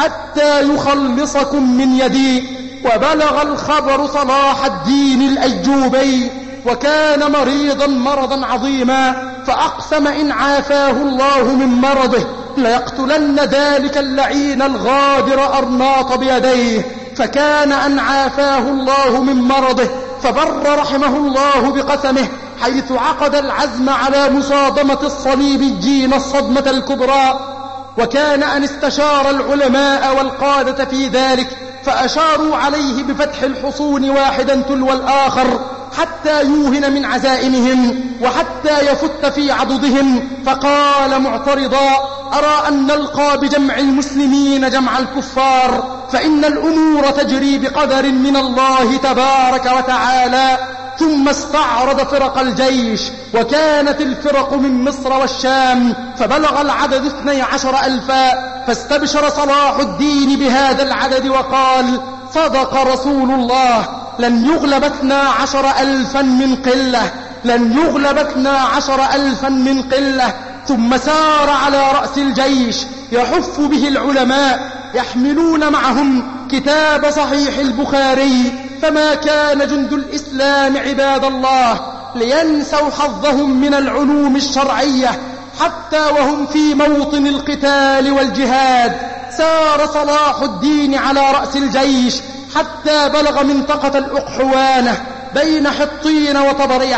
حتى يخلصكم من يدي؟ وبلغ الخبر صلاح الدين الأيوبي، وكان مريضا مرضا عظيما، فأقسم إن عافاه الله من مرضه ليقتلن ذلك اللعين الغادر أرناط بيديه، فكان أن عافاه الله من مرضه، فبر رحمه الله بقسمه، حيث عقد العزم على مصادمة الصليبيين الصدمة الكبرى. وكان أن استشار العلماء والقادة في ذلك، فأشاروا عليه بفتح الحصون واحدا تلو الآخر حتى يوهن من عزائمهم وحتى يفت في عضدهم، فقال معترضا: أرى أن نلقى بجمع المسلمين جمع الكفار، فإن الأمور تجري بقدر من الله تبارك وتعالى. ثم استعرض فرق الجيش، وكانت الفرق من مصر والشام، فبلغ العدد اثني عشر ألفا، فاستبشر صلاح الدين بهذا العدد وقال: صدق رسول الله، لن يغلب اثنا عشر ألفا من قلة، لن يغلب اثنا عشر ألفا من قلة. ثم سار على رأس الجيش يحف به العلماء، يحملون معهم كتاب صحيح البخاري، فما كان جند الإسلام عباد الله لينسوا حظهم من العلوم الشرعية حتى وهم في موطن القتال والجهاد. سار صلاح الدين على رأس الجيش حتى بلغ منطقة الأقحوانة بين حطين وطبرية،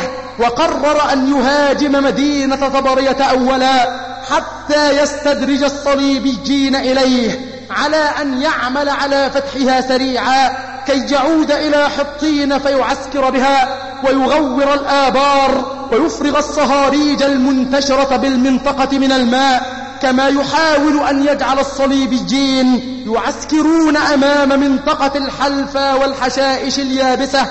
وقرر أن يهاجم مدينة طبرية أولا حتى يستدرج الصليبيين إليه، على أن يعمل على فتحها سريعا كي يعود إلى حطين فيعسكر بها ويغور الآبار ويفرغ الصهاريج المنتشرة بالمنطقة من الماء، كما يحاول أن يجعل الصليبيين يعسكرون أمام منطقة الحلفة والحشائش اليابسة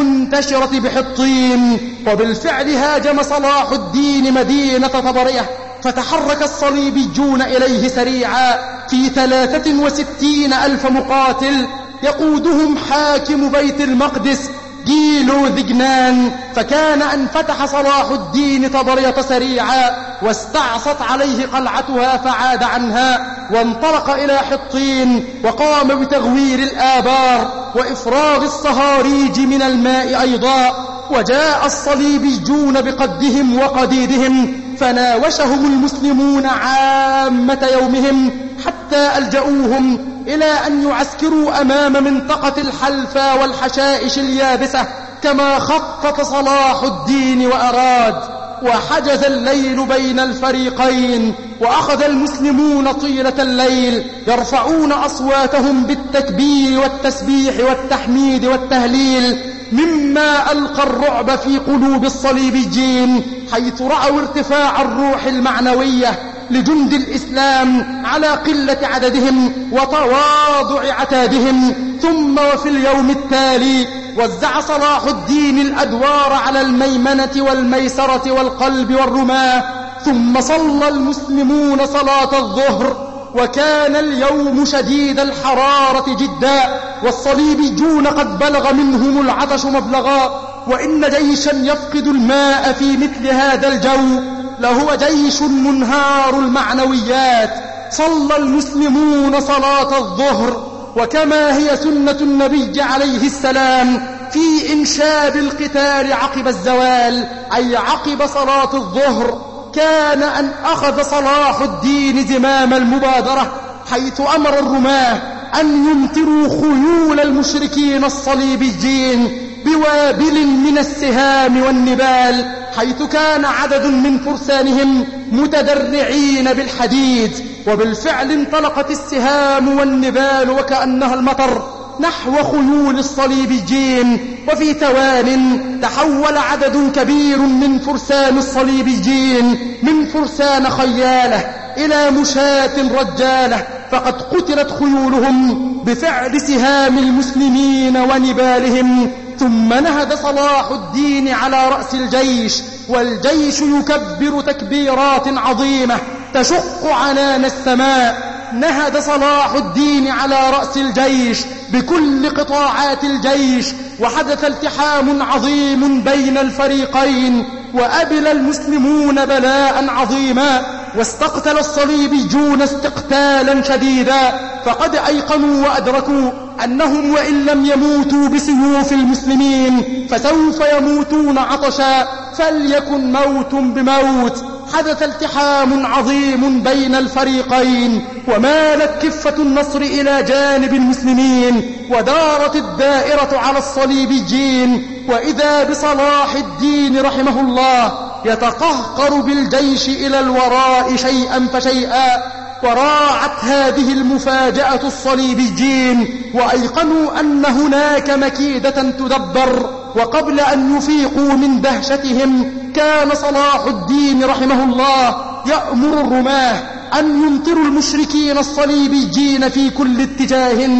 المنتشرة بحطين. وبالفعل هاجم صلاح الدين مدينة طبرية فتحرك الصليبيون إليه سريعا في ثلاثة وستين ألف مقاتل يقودهم حاكم بيت المقدس جيلو ذجنان. فكان أن فتح صلاح الدين طبرية سريعا واستعصت عليه قلعتها فعاد عنها وانطلق إلى حطين وقام بتغوير الآبار وإفراغ الصهاريج من الماء أيضا. وجاء الصليبيون بقدهم وقديدهم فناوشهم المسلمون عامة يومهم حتى ألجأوهم إلى أن يعسكروا أمام منطقة الحلفا والحشائش اليابسة كما خطط صلاح الدين وأراد. وحجز الليل بين الفريقين وأخذ المسلمون طيلة الليل يرفعون أصواتهم بالتكبير والتسبيح والتحميد والتهليل مما ألقى الرعب في قلوب الصليبيين حيث رأوا ارتفاع الروح المعنوية لجند الإسلام على قلة عددهم وتواضع عتادهم. ثم وفي اليوم التالي وزع صلاح الدين الأدوار على الميمنة والميسرة والقلب والرماة. ثم صلى المسلمون صلاة الظهر وكان اليوم شديد الحرارة جدا والصليبيون قد بلغ منهم العطش مبلغا. وإن جيشا يفقد الماء في مثل هذا الجو لهو جيش منهار المعنويات. صلى المسلمون صلاة الظهر وكما هي سنة النبي عليه السلام في إنشاب القتال عقب الزوال أي عقب صلاة الظهر كان أن أخذ صلاح الدين زمام المبادرة حيث أمر الرماة أن يمطروا خيول المشركين الصليبيين بوابل من السهام والنبال حيث كان عدد من فرسانهم متدرعين بالحديد. وبالفعل انطلقت السهام والنبال وكأنها المطر نحو خيول الصليبيين. وفي ثوان تحول عدد كبير من فرسان الصليبيين من فرسان خيالة إلى مشاة رجالة فقد قتلت خيولهم بفعل سهام المسلمين ونبالهم. ثم نهد صلاح الدين على رأس الجيش والجيش يكبر تكبيرات عظيمة تشق عنان السماء. نهد صلاح الدين على رأس الجيش بكل قطاعات الجيش وحدث التحام عظيم بين الفريقين وأبل المسلمون بلاء عظيما واستقتل الصليبيون استقتالا شديدا. فقد أيقنوا وأدركوا أنهم وإن لم يموتوا بسيوف المسلمين فسوف يموتون عطشا فليكن موت بموت. حدث التحام عظيم بين الفريقين ومالت كفة النصر إلى جانب المسلمين ودارت الدائرة على الصليبيين. وإذا بصلاح الدين رحمه الله يتقهقر بالجيش إلى الوراء شيئا فشيئا. وراعت هذه المفاجأة الصليبيين وأيقنوا أن هناك مكيدة تدبر. وقبل أن يفيقوا من دهشتهم كان صلاح الدين رحمه الله يأمر الرماة أن يمطروا المشركين الصليبيين في كل اتجاه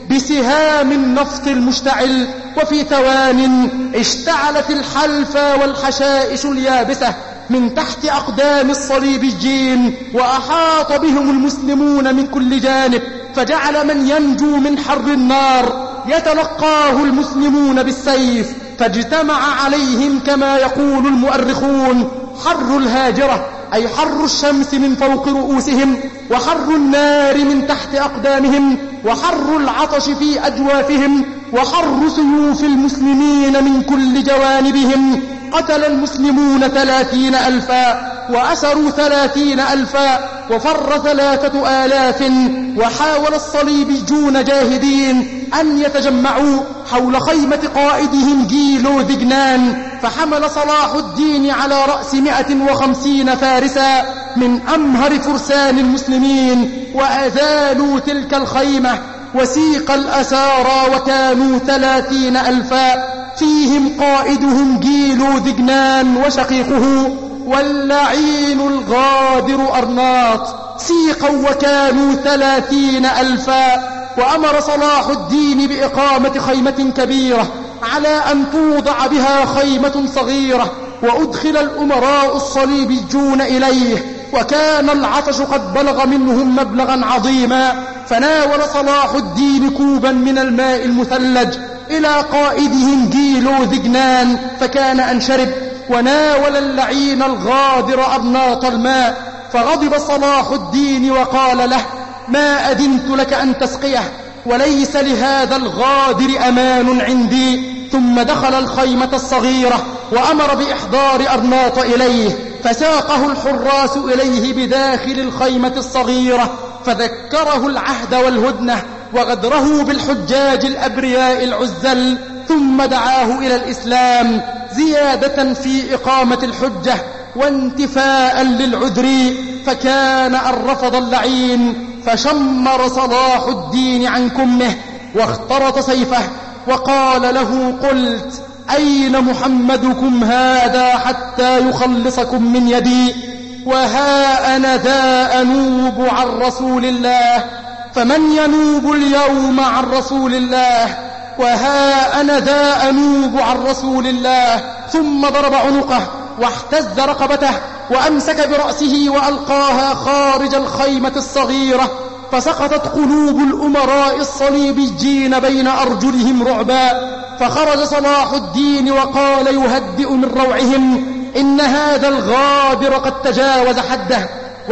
بسهام النفط المشتعل. وفي ثوان اشتعلت الحلفا والحشائش اليابسة من تحت أقدام الصليبيين وأحاط بهم المسلمون من كل جانب فجعل من ينجو من حر النار يتلقاه المسلمون بالسيف فاجتمع عليهم كما يقول المؤرخون حر الهاجرة أي حر الشمس من فوق رؤوسهم وحر النار من تحت أقدامهم وحر العطش في أجوافهم وحر سيوف المسلمين من كل جوانبهم. قتل المسلمون ثلاثين ألفا وأسروا ثلاثين ألفا وفر ثلاثة آلاف. وحاول الصليبيون جاهدين أن يتجمعوا حول خيمة قائدهم جيلو ذجنان فحمل صلاح الدين على رأس مئة وخمسين فارسا من أمهر فرسان المسلمين وأزالوا تلك الخيمة وسيق الأسارى وكانوا ثلاثين ألفا فيهم قائدهم جيلو ذجنان وشقيقه واللعين الغادر أرناط سيقوا وكانوا ثلاثين ألفا. وأمر صلاح الدين بإقامة خيمة كبيرة على أن توضع بها خيمة صغيرة وأدخل الأمراء الصليبيون إليه وكان العطش قد بلغ منهم مبلغا عظيما، فناول صلاح الدين كوبا من الماء المثلج إلى قائدهم جيلو ذجنان فكان أن شرب، وناول اللعين الغادر أبناط الماء، فغضب صلاح الدين وقال له: ما أذنت لك أن تسقيه، وليس لهذا الغادر أمان عندي. ثم دخل الخيمة الصغيرة وأمر بإحضار أبناط إليه، فساقه الحراس إليه بداخل الخيمة الصغيرة، فذكره العهد والهدنة وغدره بالحجاج الأبرياء العزل، ثم دعاه إلى الإسلام زيادة في إقامة الحجة وانتفاء للعذر، فكان أن رفض اللعين فشمر صلاح الدين عن كمه واخترط سيفه وقال له: قلت أين محمدكم هذا حتى يخلصكم من يدي؟ وها أنا ذا أنوب عن رسول الله، فمن ينوب اليوم عن رسول الله؟ وها أنا ذا أنوب عن رسول الله. ثم ضرب عنقه واحتز رقبته وأمسك برأسه وألقاها خارج الخيمة الصغيرة، فسقطت قلوب الأمراء الصليبيين بين أرجلهم رعبا. فخرج صلاح الدين وقال يهدئ من روعهم: إن هذا الغادر قد تجاوز حده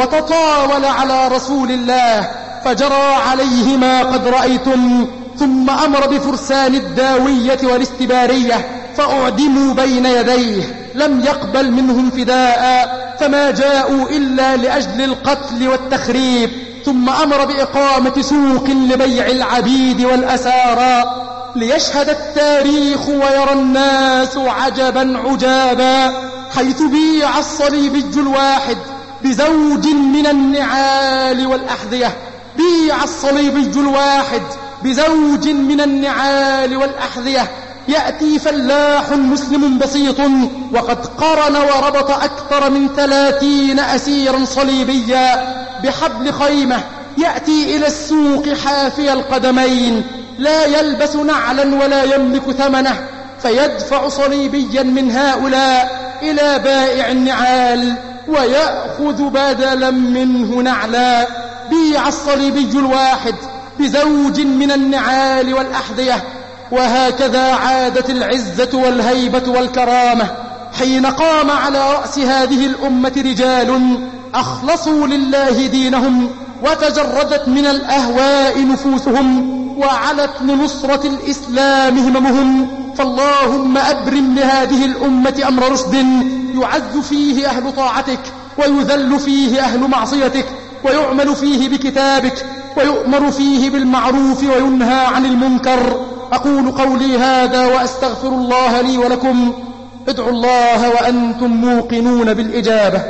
وتطاول على رسول الله، فجرى عليه ما قد رأيتم. ثم أمر بفرسان الداوية والاستبارية فأعدموا بين يديه، لم يقبل منهم فداء، فما جاءوا إلا لأجل القتل والتخريب. ثم أمر بإقامة سوق لبيع العبيد والأسارى، ليشهد التاريخ ويرى الناس عجبا عجابا، حيث بيع الصليبي الواحد بزوج من النعال والأحذية، بيع الصليبي الواحد بزوج من النعال والأحذية. يأتي فلاح مسلم بسيط وقد قرن وربط أكثر من ثلاثين أسيرا صليبيا بحبل خيمة، يأتي إلى السوق حافي القدمين، لا يلبس نعلا ولا يملك ثمنه، فيدفع صليبيا من هؤلاء إلى بائع النعال ويأخذ بدلا منه نعلا. بيع الصليبي الواحد بزوج من النعال والأحذية. وهكذا عادت العزة والهيبة والكرامة حين قام على رأس هذه الأمة رجال أخلصوا لله دينهم، وتجردت من الأهواء نفوسهم، وعلت لنصرة الإسلام هممهم. فاللهم أبرم لهذه الأمة أمر رشد يعز فيه أهل طاعتك، ويذل فيه أهل معصيتك، ويعمل فيه بكتابك، ويؤمر فيه بالمعروف وينهى عن المنكر. أقول قولي هذا وأستغفر الله لي ولكم. ادعوا الله وأنتم موقنون بالإجابة.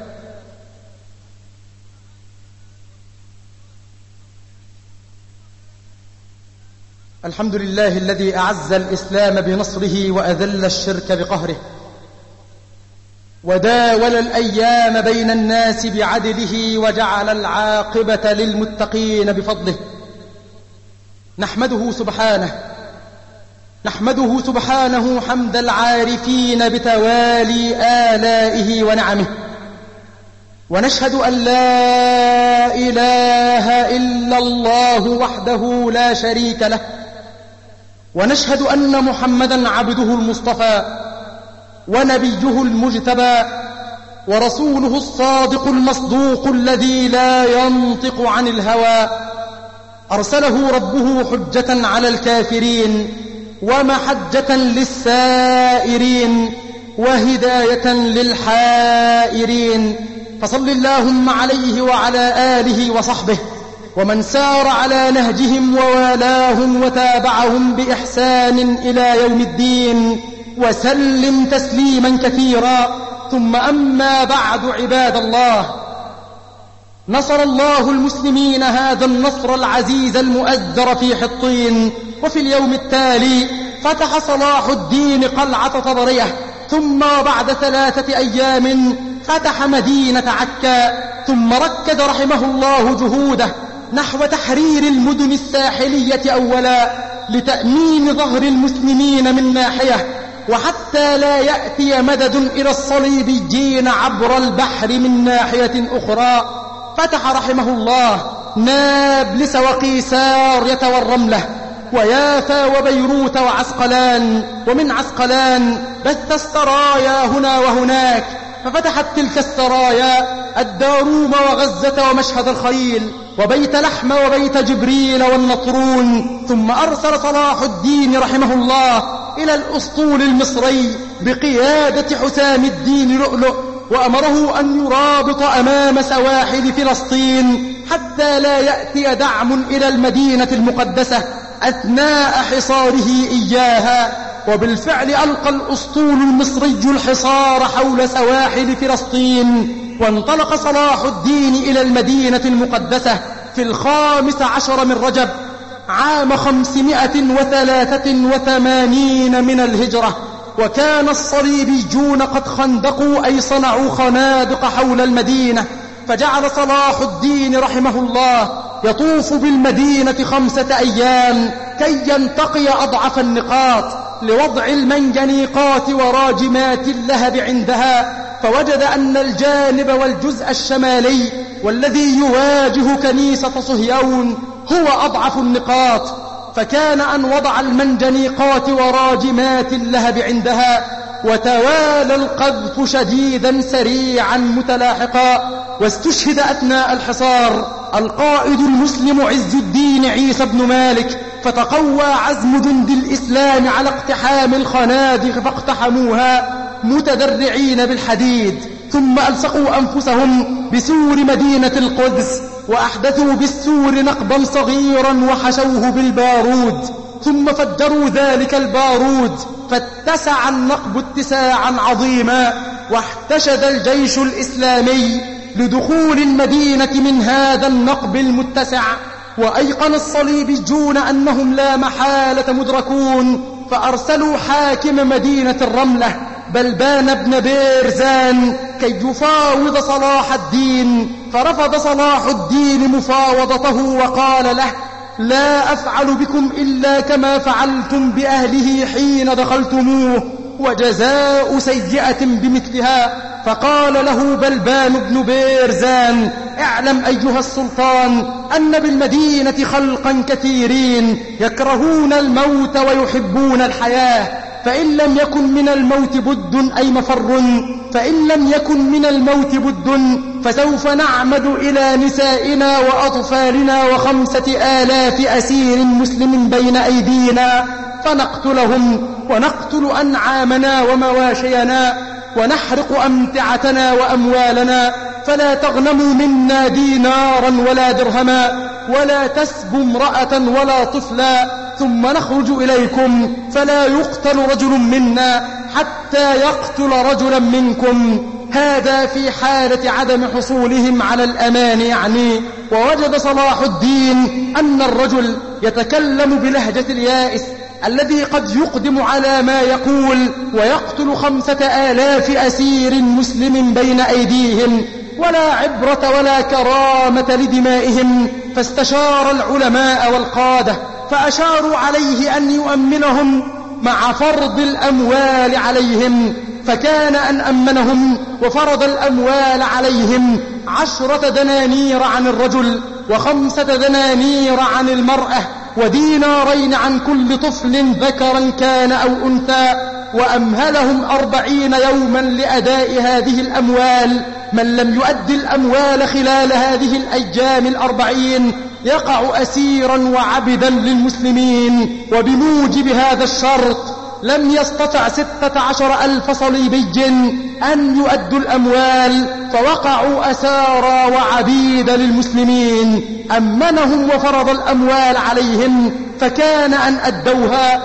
الحمد لله الذي أعز الإسلام بنصره وأذل الشرك بقهره، وداول الأيام بين الناس بعدله، وجعل العاقبة للمتقين بفضله. نحمده سبحانه نحمده سبحانه حمد العارفين بتوالي آلائه ونعمه، ونشهد أن لا إله إلا الله وحده لا شريك له، ونشهد أن محمدا عبده المصطفى ونبيه المجتبى ورسوله الصادق المصدوق الذي لا ينطق عن الهوى. أرسله ربه حجة على الكافرين ومحجة للسائرين وهداية للحائرين. فصل اللهم عليه وعلى آله وصحبه ومن سار على نهجهم ووالاهم وتابعهم بإحسان إلى يوم الدين، وسلم تسليما كثيرا. ثم أما بعد، عباد الله، نصر الله المسلمين هذا النصر العزيز المؤزر في حطين، وفي اليوم التالي فتح صلاح الدين قلعة طبرية، ثم بعد ثلاثة أيام فتح مدينة عكا، ثم ركز رحمه الله جهوده نحو تحرير المدن الساحلية أولا لتأمين ظهر المسلمين من ناحية، وحتى لا يأتي مدد إلى الصليبيين عبر البحر من ناحية أخرى، فتح رحمه الله نابلس وقيسارية والرملة ويافا وبيروت وعسقلان، ومن عسقلان بث السرايا هنا وهناك، ففتحت تلك السرايا الداروم وغزة ومشهد الخليل وبيت لحم وبيت جبريل والنطرون. ثم أرسل صلاح الدين رحمه الله إلى الأسطول المصري بقيادة حسام الدين لؤلؤ، وأمره أن يرابط أمام سواحل فلسطين حتى لا يأتي دعم إلى المدينة المقدسة أثناء حصاره إياها. وبالفعل ألقى الأسطول المصري الحصار حول سواحل فلسطين، وانطلق صلاح الدين إلى المدينة المقدسة في الخامس عشر من رجب عام خمسمائة وثلاثة وثمانين من الهجرة. وكان الصليبيون قد خندقوا أي صنعوا خنادق حول المدينة، فجعل صلاح الدين رحمه الله يطوف بالمدينة خمسة أيام كي ينتقي أضعف النقاط لوضع المنجنيقات وراجمات اللهب عندها، فوجد أن الجانب والجزء الشمالي والذي يواجه كنيسة صهيون هو أضعف النقاط، فكان أن وضع المنجنيقات وراجمات اللهب عندها. وتوالى القذف شديدا سريعا متلاحقا، واستشهد أثناء الحصار القائد المسلم عز الدين عيسى بن مالك، فتقوى عزم جند الإسلام على اقتحام الخنادق فاقتحموها متدرعين بالحديد، ثم ألصقوا أنفسهم بسور مدينة القدس، وأحدثوا بالسور نقبا صغيرا وحشوه بالبارود، ثم فجروا ذلك البارود فاتسع النقب اتساعا عظيما، واحتشد الجيش الإسلامي لدخول المدينة من هذا النقب المتسع. وأيقن الصليبيون أنهم لا محالة مدركون، فأرسلوا حاكم مدينة الرملة بلبان بن بيرزان كي يفاوض صلاح الدين، فرفض صلاح الدين مفاوضته وقال له: لا أفعل بكم إلا كما فعلتم بأهله حين دخلتموه، وجزاء سيئة بمثلها. فقال له بلبان بن بيرزان: اعلم أيها السلطان أن بالمدينة خلقا كثيرين يكرهون الموت ويحبون الحياة، فإن لم يكن من الموت بد أي مفر، فإن لم يكن من الموت بد فسوف نعمد إلى نسائنا وأطفالنا وخمسة آلاف أسير مسلم بين أيدينا فنقتلهم، ونقتل أنعامنا ومواشينا، ونحرق أمتعتنا وأموالنا، فلا تغنموا منا دينارا ولا درهما، ولا تسبوا امرأة ولا طفلا، ثم نخرج إليكم فلا يقتل رجل منا حتى يقتل رجلا منكم. هذا في حالة عدم حصولهم على الأمان يعني. ووجد صلاح الدين أن الرجل يتكلم بلهجة اليائس الذي قد يقدم على ما يقول ويقتل خمسة آلاف أسير مسلم بين أيديهم، ولا عبرة ولا كرامة لدمائهم، فاستشار العلماء والقادة فأشاروا عليه أن يؤمنهم مع فرض الأموال عليهم، فكان أن أمنهم وفرض الأموال عليهم عشرة دنانير عن الرجل، وخمسة دنانير عن المرأة، ودينارين عن كل طفل ذكرا كان أو أنثى، وأمهلهم أربعين يوما لأداء هذه الأموال. من لم يؤد الأموال خلال هذه الأيام الأربعين يقع أسيرا وعبدا للمسلمين. وبموجب هذا الشرط لم يستطع ستة عشر ألف صليبي أن يؤدوا الأموال، فوقعوا أسارى وعبيد للمسلمين. أمنهم وفرض الأموال عليهم، فكان أن أدوها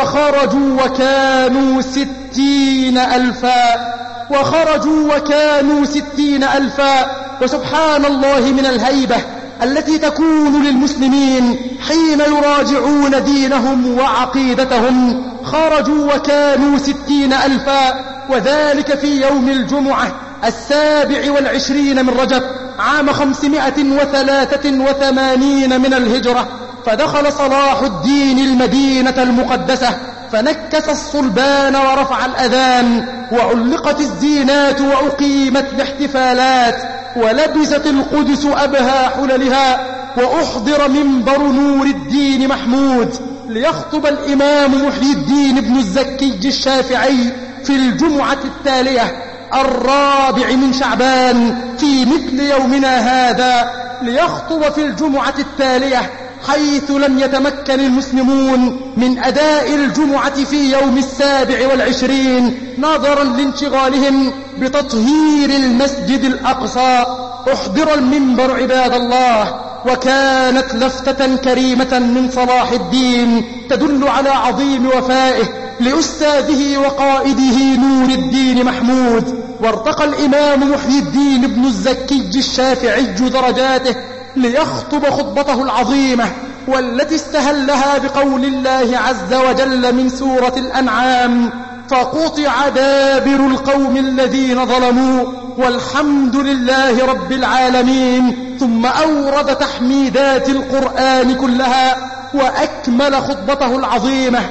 وخرجوا وكانوا ستين ألفا وخرجوا وكانوا ستين ألفا. وسبحان الله من الهيبة التي تكون للمسلمين حين يراجعون دينهم وعقيدتهم. خرجوا وكانوا ستين ألفا، وذلك في يوم الجمعة السابع والعشرين من رجب عام خمسمائة وثلاثة وثمانين من الهجرة. فدخل صلاح الدين المدينة المقدسة فنكس الصلبان ورفع الأذان، وعلقت الزينات وأقيمت الاحتفالات، ولبست القدس أبهى حللها، وأحضر منبر نور الدين محمود ليخطب الإمام محي الدين بن الزكي الشافعي في الجمعة التالية الرابع من شعبان في مثل يومنا هذا، ليخطب في الجمعة التالية حيث لم يتمكن المسلمون من أداء الجمعة في يوم السابع والعشرين نظرا لانشغالهم بتطهير المسجد الأقصى. أحضر المنبر عباد الله، وكانت لفتة كريمة من صلاح الدين تدل على عظيم وفائه لأستاذه وقائده نور الدين محمود. وارتقى الإمام محي الدين بن الزكي الشافعي درجاته ليخطب خطبته العظيمة، والتي استهلها بقول الله عز وجل من سورة الأنعام: فقطع دابر القوم الذين ظلموا والحمد لله رب العالمين. ثم أورد تحميدات القرآن كلها وأكمل خطبته العظيمة.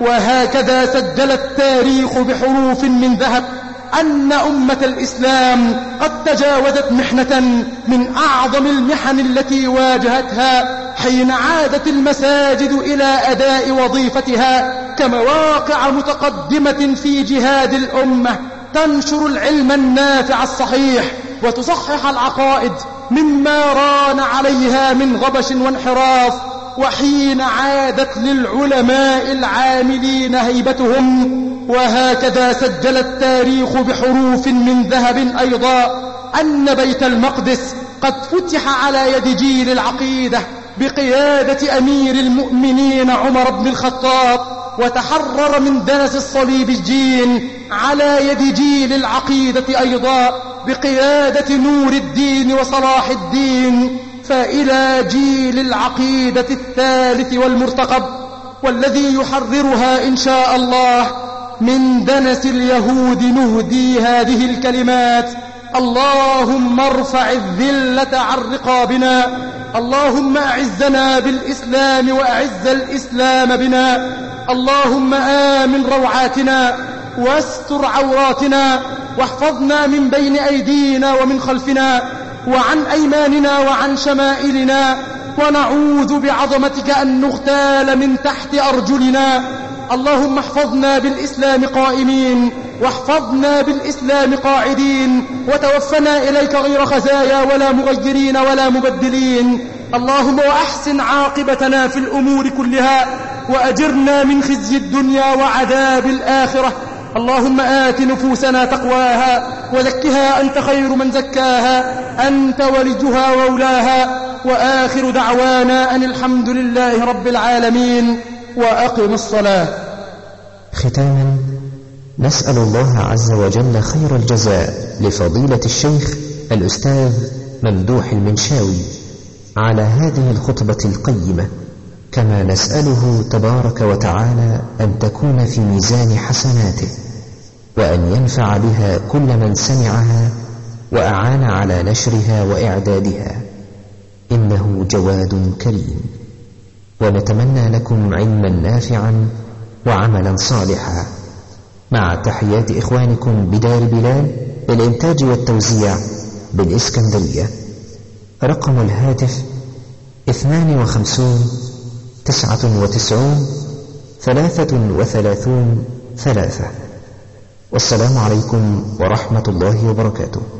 وهكذا سجل التاريخ بحروف من ذهب أن أمة الإسلام قد تجاوزت محنة من أعظم المحن التي واجهتها حين عادت المساجد إلى أداء وظيفتها كمواقع متقدمة في جهاد الأمة، تنشر العلم النافع الصحيح وتصحح العقائد مما ران عليها من غبش وانحراف. وحين عادت للعلماء العاملين هيبتهم. وهكذا سجل التاريخ بحروف من ذهب أيضا أن بيت المقدس قد فتح على يد جيل العقيدة بقيادة أمير المؤمنين عمر بن الخطاب، وتحرر من دنس الصليب الجين على يد جيل العقيدة أيضا بقيادة نور الدين وصلاح الدين، فإلى جيل العقيدة الثالث والمرتقب والذي يحررها إن شاء الله من دنس اليهود نهدي هذه الكلمات: اللهم ارفع الذلة عن رقابنا، اللهم أعزنا بالإسلام وأعز الإسلام بنا، اللهم آمن روعاتنا واستر عوراتنا، واحفظنا من بين أيدينا ومن خلفنا وعن أيماننا وعن شمائلنا، ونعوذ بعظمتك أن نغتال من تحت أرجلنا. اللهم احفظنا بالإسلام قائمين، واحفظنا بالإسلام قاعدين، وتوفنا إليك غير خزايا ولا مغيرين ولا مبدلين. اللهم وأحسن عاقبتنا في الأمور كلها، وأجرنا من خزي الدنيا وعذاب الآخرة. اللهم آت نفوسنا تقواها وزكها أنت خير من زكاها، أنت وليها وولاها. وآخر دعوانا أن الحمد لله رب العالمين، وأقم الصلاة. ختاما نسأل الله عز وجل خير الجزاء لفضيلة الشيخ الأستاذ ممدوح المنشاوي على هذه الخطبة القيمة، كما نسأله تبارك وتعالى أن تكون في ميزان حسناته، وأن ينفع بها كل من سمعها وأعان على نشرها وإعدادها، إنه جواد كريم. ونتمنى لكم علما نافعا وعملا صالحا، مع تحيات إخوانكم بدار بلال للإنتاج والتوزيع بالإسكندرية. رقم الهاتف اثنان وخمسون تسعة وتسعون ثلاثة وثلاثون ثلاثة. والسلام عليكم ورحمة الله وبركاته.